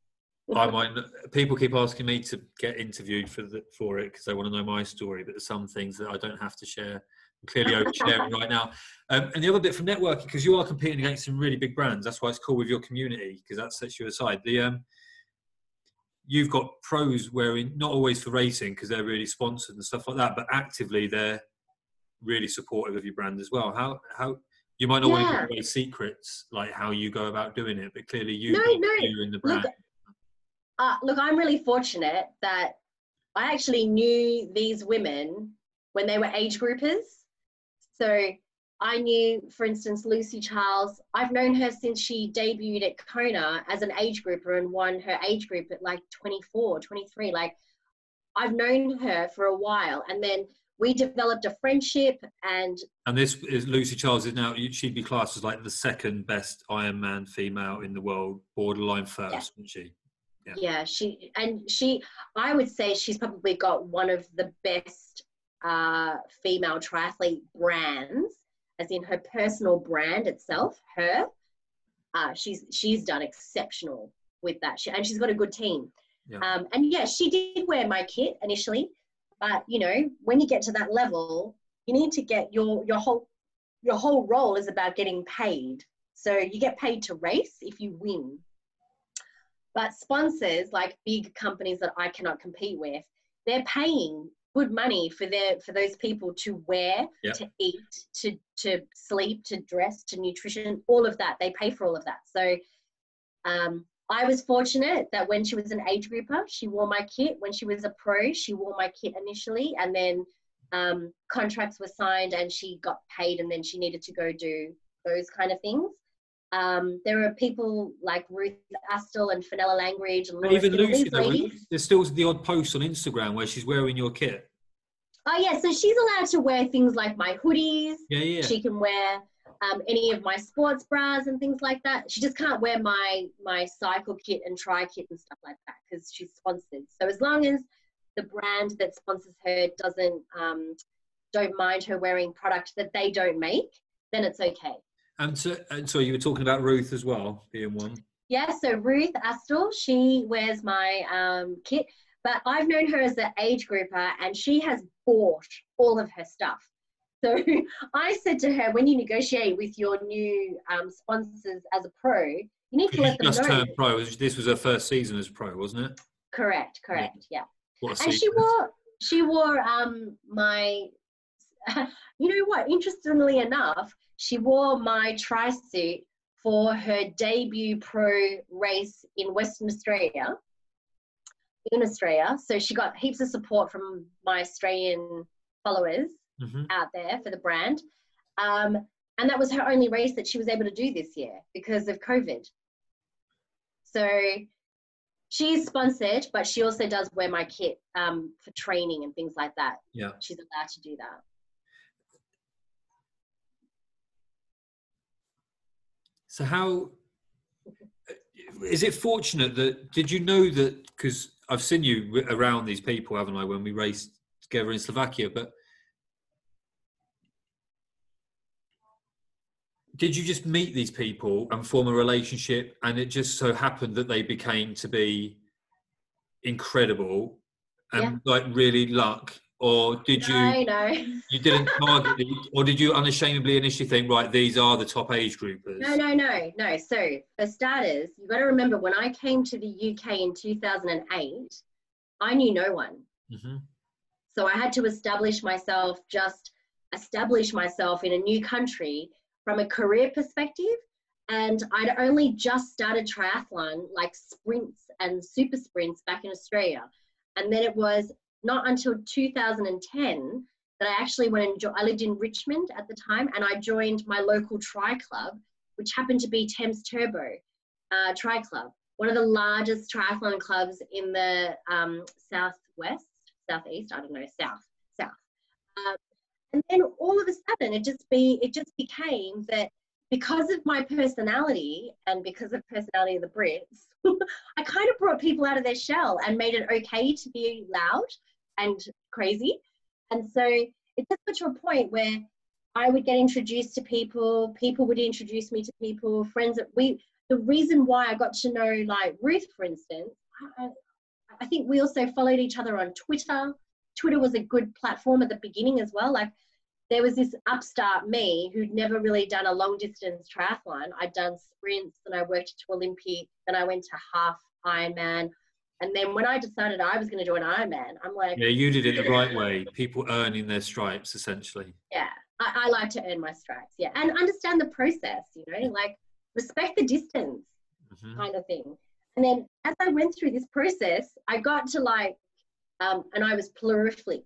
[SPEAKER 3] I might. People keep asking me to get interviewed for it because they want to know my story. But there's some things that I don't have to share. I'm clearly oversharing right now. And the other bit from networking, because you are competing against some really big brands. That's why it's cool with your community, because that sets you aside. You've got pros wearing, not always for racing because they're really sponsored and stuff like that, but actively they're really supportive of your brand as well. How you might not want to give away secrets like how you go about doing it, but clearly you in the brand.
[SPEAKER 2] Look, I'm really fortunate that I actually knew these women when they were age groupers. So I knew, for instance, Lucy Charles. I've known her since she debuted at Kona as an age grouper and won her age group at like 24, 23. Like, I've known her for a while. And then we developed a friendship. And
[SPEAKER 3] this is Lucy Charles is now, she'd be classed as like the second best Ironman female in the world, borderline first, wouldn't she?
[SPEAKER 2] Yeah, I would say she's probably got one of the best female triathlete brands, as in her personal brand itself. She's done exceptional with that, and she's got a good team. And yeah, she did wear my kit initially, but you know, when you get to that level, you need to get your whole role is about getting paid. So you get paid to race if you win. But sponsors, like big companies that I cannot compete with, they're paying good money for those people to wear, to eat, to sleep, to dress, to nutrition, all of that. They pay for all of that. So I was fortunate that when she was an age grouper, she wore my kit. When she was a pro, she wore my kit initially, and then contracts were signed and she got paid, and then she needed to go do those kind of things. There are people like Ruth Astle and Fenella Langridge and
[SPEAKER 3] even Lucy, there's still the odd post on Instagram where she's wearing your kit.
[SPEAKER 2] Oh yeah, so she's allowed to wear things like my hoodies.
[SPEAKER 3] Yeah.
[SPEAKER 2] She can wear any of my sports bras and things like that. She just can't wear my cycle kit and tri kit and stuff like that because she's sponsored. So as long as the brand that sponsors her don't mind her wearing product that they don't make, then it's okay.
[SPEAKER 3] And so you were talking about Ruth as well, being one.
[SPEAKER 2] Yeah, so Ruth Astle, she wears my kit, but I've known her as an age grouper and she has bought all of her stuff. So I said to her, when you negotiate with your new sponsors as a pro, you need to let them know.
[SPEAKER 3] Just turned pro. This was her first season as pro, wasn't it?
[SPEAKER 2] Correct, yeah.
[SPEAKER 3] What a
[SPEAKER 2] and she wore my, you know what, interestingly enough, she wore my tri-suit for her debut pro race in Western Australia, So she got heaps of support from my Australian followers out there for the brand. And that was her only race that she was able to do this year because of COVID. So she's sponsored, but she also does wear my kit for training and things like that.
[SPEAKER 3] Yeah.
[SPEAKER 2] She's allowed to do that.
[SPEAKER 3] So how is it fortunate that, did you know that, because I've seen you around these people, haven't I, when we raced together in Slovakia, but did you just meet these people and form a relationship and it just so happened that they became to be incredible and like really luck? Or did you didn't target these, or did you unashamedly initially think, right, these are the top age groupers?
[SPEAKER 2] No. So for starters, you've got to remember when I came to the UK in 2008, I knew no one. So I had to establish myself in a new country from a career perspective. And I'd only just started triathlon, like sprints and super sprints back in Australia. And then it was not until 2010 that I actually went and I lived in Richmond at the time, and I joined my local tri club, which happened to be Thames Turbo Tri Club, one of the largest triathlon clubs in the southeast, I don't know, south. And then all of a sudden, it just became that because of my personality and because of personality of the Brits, I kind of brought people out of their shell and made it okay to be loud and crazy. And so it just got to a point where I would get introduced to people would introduce me to people, friends the reason why I got to know like Ruth, for instance, I think we also followed each other on Twitter. Twitter was a good platform at the beginning as well. Like, there was this upstart me who'd never really done a long distance triathlon. I'd done sprints, and I worked to Olympic, then I went to half Ironman. And then when I decided I was going to do an Ironman, I'm like...
[SPEAKER 3] Yeah, you did it the right way. People earning their stripes, essentially.
[SPEAKER 2] Yeah, I like to earn my stripes, yeah. And understand the process, you know, like respect the distance kind of thing. And then as I went through this process, I got to like, and I was prolific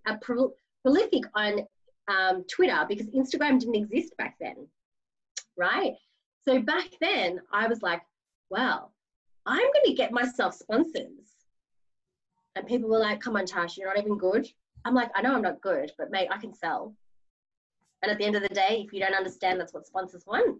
[SPEAKER 2] on Twitter, because Instagram didn't exist back then, right? So back then I was like, wow, I'm going to get myself sponsors. And people were like, come on, Tash, you're not even good. I'm like, I know I'm not good, but mate, I can sell. And at the end of the day, if you don't understand that's what sponsors want,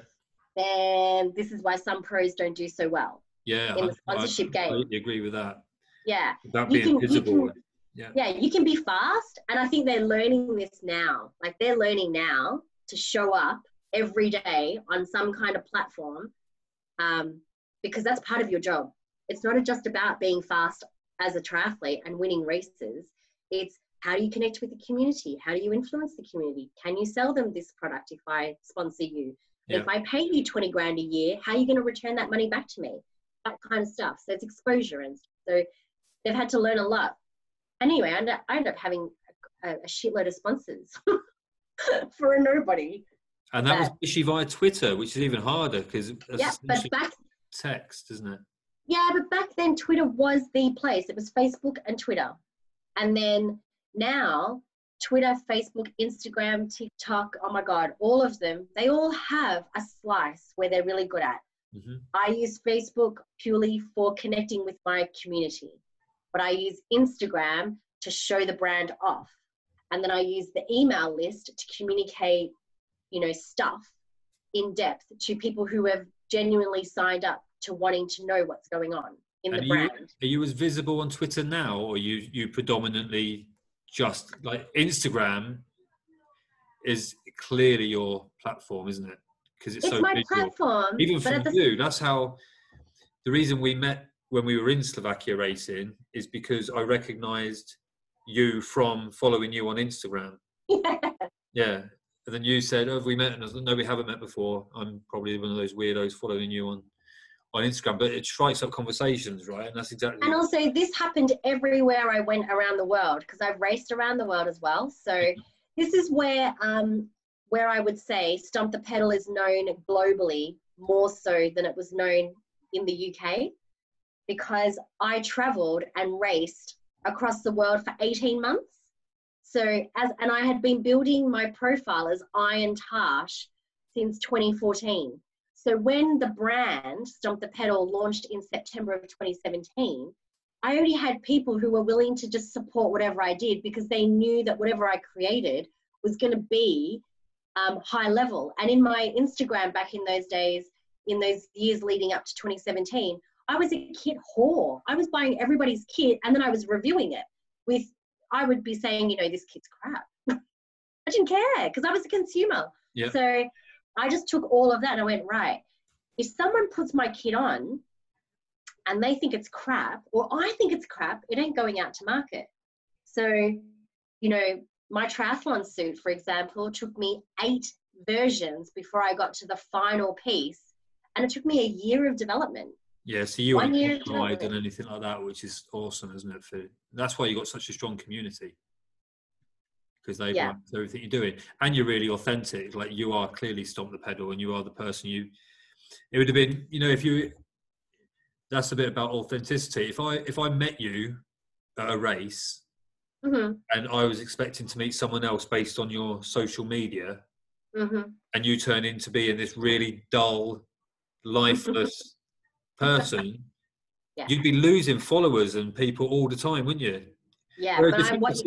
[SPEAKER 2] then this is why some pros don't do so well in the sponsorship game. I completely
[SPEAKER 3] agree with that.
[SPEAKER 2] Yeah.
[SPEAKER 3] About being visible.
[SPEAKER 2] You can be fast. And I think they're learning this now. Like, they're learning now to show up every day on some kind of platform, because that's part of your job. It's not just about being fast as a triathlete and winning races. It's, how do you connect with the community? How do you influence the community? Can you sell them this product if I sponsor you? If I pay you 20 grand a year, how are you going to return that money back to me? That kind of stuff. So it's exposure. And so they've had to learn a lot. Anyway, I ended up having a shitload of sponsors for a nobody.
[SPEAKER 3] And that was literally via Twitter, which is even harder, because
[SPEAKER 2] but back,
[SPEAKER 3] text, isn't it?
[SPEAKER 2] Yeah, but back then Twitter was the place. It was Facebook and Twitter. And then now Twitter, Facebook, Instagram, TikTok, oh my God, all of them, they all have a slice where they're really good at. I use Facebook purely for connecting with my community, but I use Instagram to show the brand off. And then I use the email list to communicate, you know, stuff in depth to people who have genuinely signed up to wanting to know what's going on in the brand.
[SPEAKER 3] Are you as visible on Twitter now, or you predominantly just, like, Instagram is clearly your platform, isn't it? Because it's so
[SPEAKER 2] my
[SPEAKER 3] visual.
[SPEAKER 2] platform.
[SPEAKER 3] Even for you, that's how, the reason we met when we were in Slovakia racing is because I recognised you from following you on Instagram. Yeah. And then you said, oh, have we met? And I was like, no, we haven't met before. I'm probably one of those weirdos following you on Instagram. But it strikes up conversations, right? And that's exactly...
[SPEAKER 2] And also, this happened everywhere I went around the world, because I've raced around the world as well. So this is where I would say Stomp the Pedal is known globally more so than it was known in the UK, because I travelled and raced across the world for 18 months. So and I had been building my profile as Iron Tash since 2014. So when the brand Stomp the Pedal launched in September of 2017, I already had people who were willing to just support whatever I did, because they knew that whatever I created was going to be high level. And in my Instagram back in those days, in those years leading up to 2017, I was a kit whore. I was buying everybody's kit, and then I was reviewing it I would be saying, you know, this kit's crap. I didn't care, because I was a consumer.
[SPEAKER 3] Yeah.
[SPEAKER 2] So I just took all of that and I went, right, if someone puts my kit on and they think it's crap, or I think it's crap, it ain't going out to market. So, you know, my triathlon suit, for example, took me 8 versions before I got to the final piece. And it took me a year of development.
[SPEAKER 3] Yeah, so you weren't compromised and anything like that, which is awesome, isn't it? That's why you got such a strong community, because they like everything you're doing, and you're really authentic. Like, you are clearly Stomp the Pedal, and you are the person it would have been, you know, that's a bit about authenticity. If I met you at a race and I was expecting to meet someone else based on your social media, and you turn into being this really dull, lifeless person, you'd be losing followers and people all the time, wouldn't you?
[SPEAKER 2] Yeah.
[SPEAKER 3] Whereas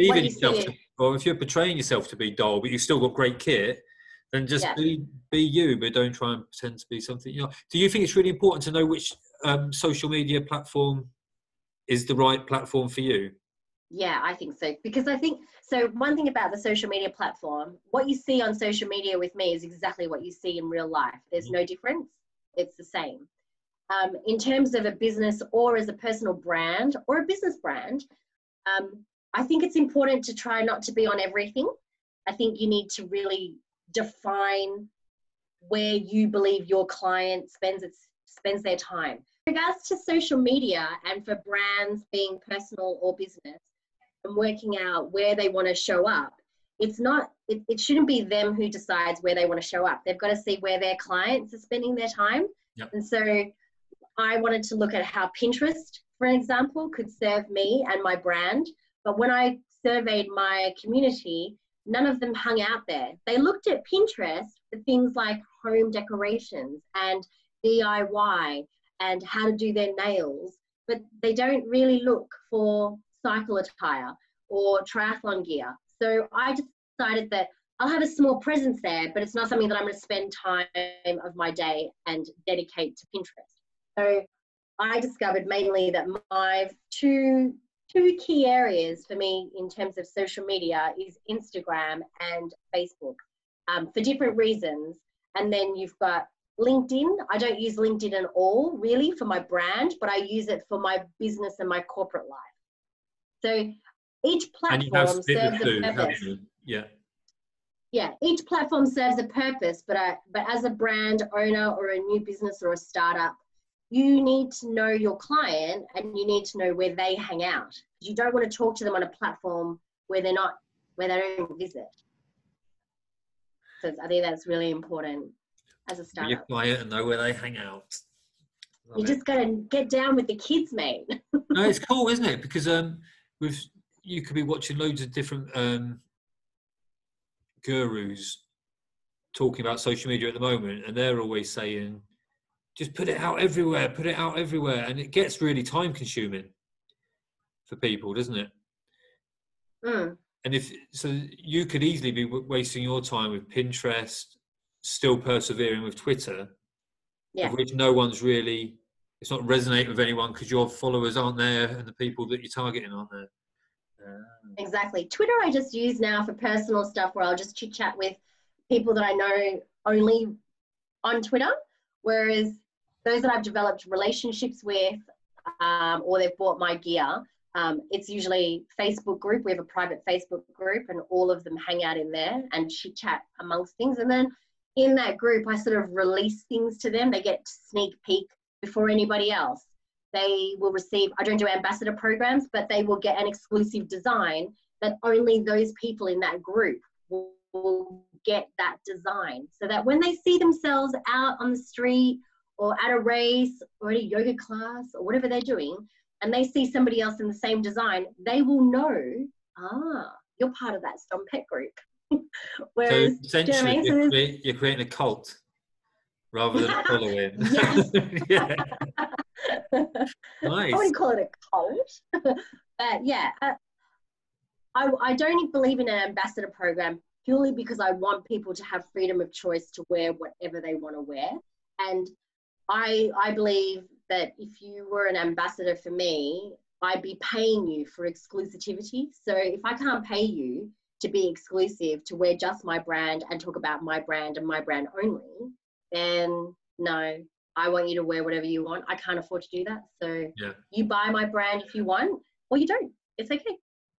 [SPEAKER 3] if you're portraying yourself to be dull, but you've still got great kit, then just be you, but don't try and pretend to be something. You know, do you think it's really important to know which social media platform is the right platform for you?
[SPEAKER 2] Yeah, I think so. Because I think, so one thing about the social media platform, what you see on social media with me is exactly what you see in real life. There's no difference. It's the same. In terms of a business or as a personal brand or a business brand, I think it's important to try not to be on everything. I think you need to really define where you believe your client spends their time. In regards to social media and for brands being personal or business and working out where they want to show up, it shouldn't be them who decides where they want to show up. They've got to see where their clients are spending their time.
[SPEAKER 3] Yep.
[SPEAKER 2] And so I wanted to look at how Pinterest, for example, could serve me and my brand. But when I surveyed my community, none of them hung out there. They looked at Pinterest for things like home decorations and DIY and how to do their nails, but they don't really look for cycle attire or triathlon gear. So I decided that I'll have a small presence there, but it's not something that I'm going to spend time of my day and dedicate to Pinterest. So I discovered mainly that my two key areas for me in terms of social media is Instagram and Facebook, for different reasons. And then you've got LinkedIn. I don't use LinkedIn at all really for my brand, but I use it for my business and my corporate life. So each platform serves a purpose. Yeah, each platform serves a purpose, but as a brand owner or a new business or a startup, you need to know your client and you need to know where they hang out. You don't want to talk to them on a platform where they don't visit. So I think that's really important as a startup.
[SPEAKER 3] Your client and know where they hang out.
[SPEAKER 2] You just got to get down with the kids, mate.
[SPEAKER 3] No, it's cool, isn't it? Because you could be watching loads of different gurus talking about social media at the moment, and they're always saying, just put it out everywhere, and it gets really time consuming for people, doesn't it?
[SPEAKER 2] Mm.
[SPEAKER 3] And so you could easily be wasting your time with Pinterest, still persevering with Twitter,
[SPEAKER 2] yeah,
[SPEAKER 3] of which no one's really, it's not resonating with anyone because your followers aren't there and the people that you're targeting aren't there.
[SPEAKER 2] Exactly. Twitter I just use now for personal stuff where I'll just chit chat with people that I know only on Twitter, whereas those that I've developed relationships with or they've bought my gear, it's usually Facebook group. We have a private Facebook group and all of them hang out in there and chit chat amongst things. And then in that group, I sort of release things to them. They get to sneak peek before anybody else. They will receive, I don't do ambassador programs, but they will get an exclusive design that only those people in that group will get that design. So that when they see themselves out on the street or at a race or at a yoga class or whatever they're doing, and they see somebody else in the same design, they will know, you're part of that Stompet group. Whereas,
[SPEAKER 3] so essentially, you're creating a cult rather than a following. Yeah. Nice.
[SPEAKER 2] I wouldn't call it a cult, but yeah, I don't believe in an ambassador program purely because I want people to have freedom of choice to wear whatever they want to wear. And I believe that if you were an ambassador for me, I'd be paying you for exclusivity. So if I can't pay you to be exclusive, to wear just my brand and talk about my brand and my brand only, then no, I want you to wear whatever you want. I can't afford to do that. So
[SPEAKER 3] yeah.
[SPEAKER 2] You buy my brand if you want, or you don't. It's okay.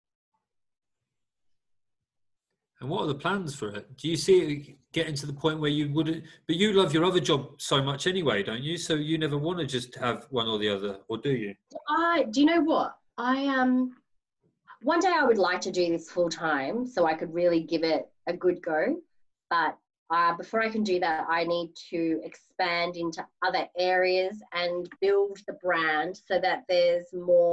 [SPEAKER 3] And what are the plans for it? Do you see it getting to the point where you wouldn't, but you love your other job so much anyway, don't you? So you never want to just have one or the other, or do you?
[SPEAKER 2] Do you know what? One day I would like to do this full time so I could really give it a good go. But before I can do that, I need to expand into other areas and build the brand so that there's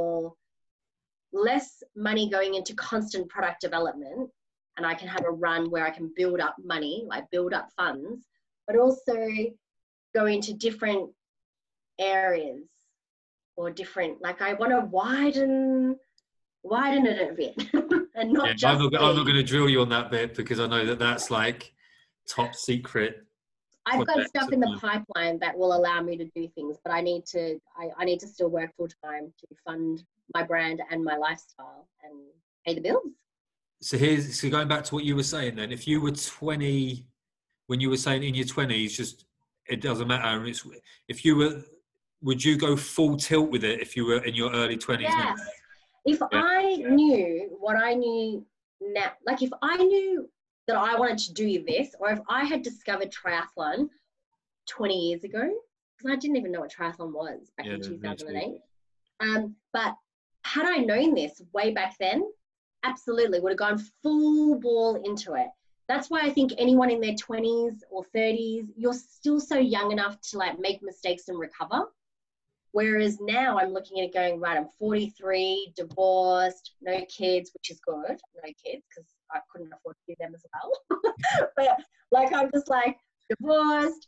[SPEAKER 2] less money going into constant product development, and I can have a run where I can build up money, like build up funds, but also go into different areas or different, like I want to widen it a bit and not just
[SPEAKER 3] I'm not going to drill you on that bit because I know that that's like top secret.
[SPEAKER 2] I've got stuff in the pipeline that will allow me to do things, but I need to still work full time to fund my brand and my lifestyle and pay the bills.
[SPEAKER 3] So going back to what you were saying then, if you were 20, when you were saying in your 20s, just, it doesn't matter. If you were would you go full tilt with it if you were in your early 20s?
[SPEAKER 2] Yes. If I knew what I knew now, like if I knew that I wanted to do this, or if I had discovered triathlon 20 years ago, because I didn't even know what triathlon was back in 2008. But had I known this way back then, absolutely would have gone full ball into it. That's why I think anyone in their 20s or 30s, you're still so young enough to like make mistakes and recover. Whereas now I'm looking at it going, right, I'm 43, divorced, no kids, which is good, no kids, because I couldn't afford to do them as well. But like, I'm just like divorced,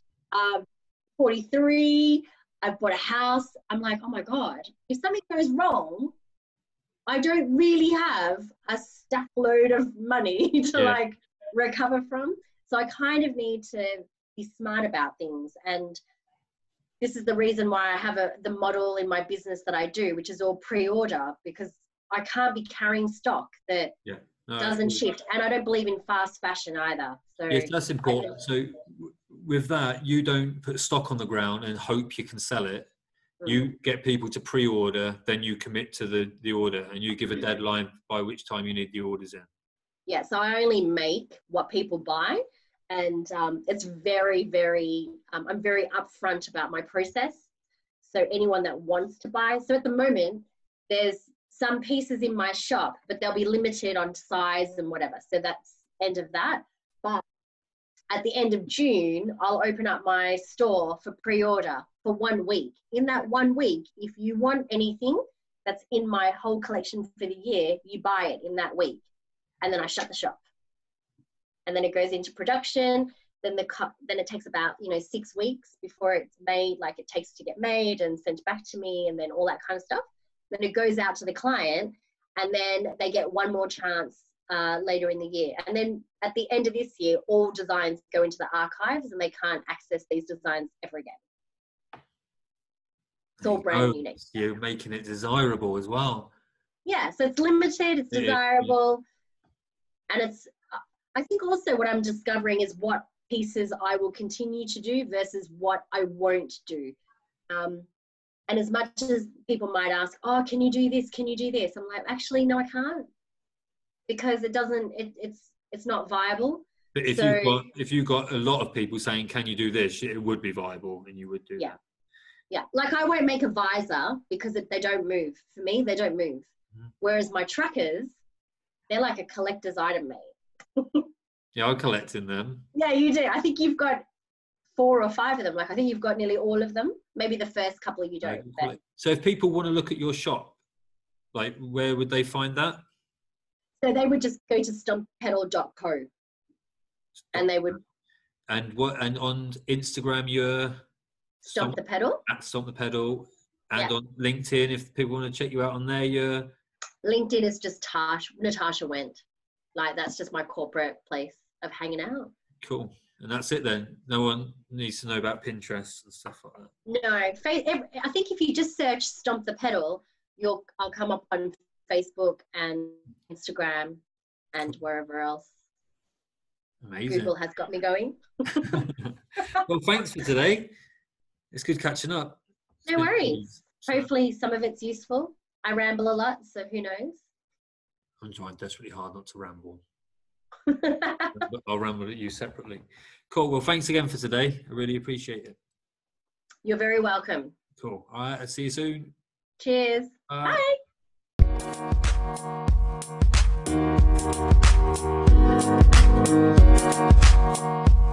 [SPEAKER 2] 43, I've bought a house. I'm like, oh my God, if something goes wrong, I don't really have a stack load of money to like recover from. So I kind of need to be smart about things. And this is the reason why I have the model in my business that I do, which is all pre-order, because I can't be carrying stock that doesn't shift. And I don't believe in fast fashion either. So
[SPEAKER 3] yes, that's important. So with that, you don't put stock on the ground and hope you can sell it. You get people to pre-order, then you commit to the order, and you give a deadline by which time you need the orders in.
[SPEAKER 2] Yeah, so I only make what people buy, and it's very, very, I'm very upfront about my process. So anyone that wants to buy, so at the moment, there's some pieces in my shop, but they'll be limited on size and whatever. So that's end of that. But at the end of June, I'll open up my store for pre-order for 1 week. In that 1 week, if you want anything that's in my whole collection for the year, you buy it in that week. And then I shut the shop. And then it goes into production. Then it takes about 6 weeks before it's made, like it takes to get made and sent back to me, and then all that kind of stuff. Then it goes out to the client, and then they get one more chance later in the year. And then at the end of this year, all designs go into the archives, and they can't access these designs ever again. It's all brand new next.
[SPEAKER 3] You're making it desirable as well.
[SPEAKER 2] Yeah, so it's limited, it's desirable, and it's. I think also what I'm discovering is what pieces I will continue to do versus what I won't do. And as much as people might ask, oh, can you do this? Can you do this? I'm like, actually, no, I can't, because it doesn't. It's not viable.
[SPEAKER 3] But if you got a lot of people saying, can you do this? It would be viable, and you would do.
[SPEAKER 2] Yeah. Yeah, like I won't make a visor because they don't move. For me, they don't move. Whereas my trackers, they're like a collector's item, mate.
[SPEAKER 3] Yeah, I'm collecting them.
[SPEAKER 2] Yeah, you do. I think you've got 4 or 5 of them. Like I think you've got nearly all of them. Maybe the first couple you don't. But...
[SPEAKER 3] So if people want to look at your shop, like where would they find that?
[SPEAKER 2] So they would just go to stomppedal.co and they would.
[SPEAKER 3] And on Instagram, you're
[SPEAKER 2] Stomp the Pedal.
[SPEAKER 3] At Stomp the Pedal. And on LinkedIn, if people want to check you out on there, you're...
[SPEAKER 2] LinkedIn is just Natasha Wendt. Like, that's just my corporate place of hanging out.
[SPEAKER 3] Cool. And that's it then? No one needs to know about Pinterest and stuff like that?
[SPEAKER 2] No. I think if you just search Stomp the Pedal, I'll come up on Facebook and Instagram and wherever else.
[SPEAKER 3] Amazing.
[SPEAKER 2] Google has got me going.
[SPEAKER 3] Well, thanks for today. It's good catching up.
[SPEAKER 2] No worries. Hopefully some of it's useful. I ramble a lot, so who knows?
[SPEAKER 3] I'm trying desperately hard not to ramble. I'll ramble at you separately. Cool. Well, thanks again for today. I really appreciate it.
[SPEAKER 2] You're very welcome.
[SPEAKER 3] Cool. All right. I'll see you soon.
[SPEAKER 2] Cheers. Bye. Bye.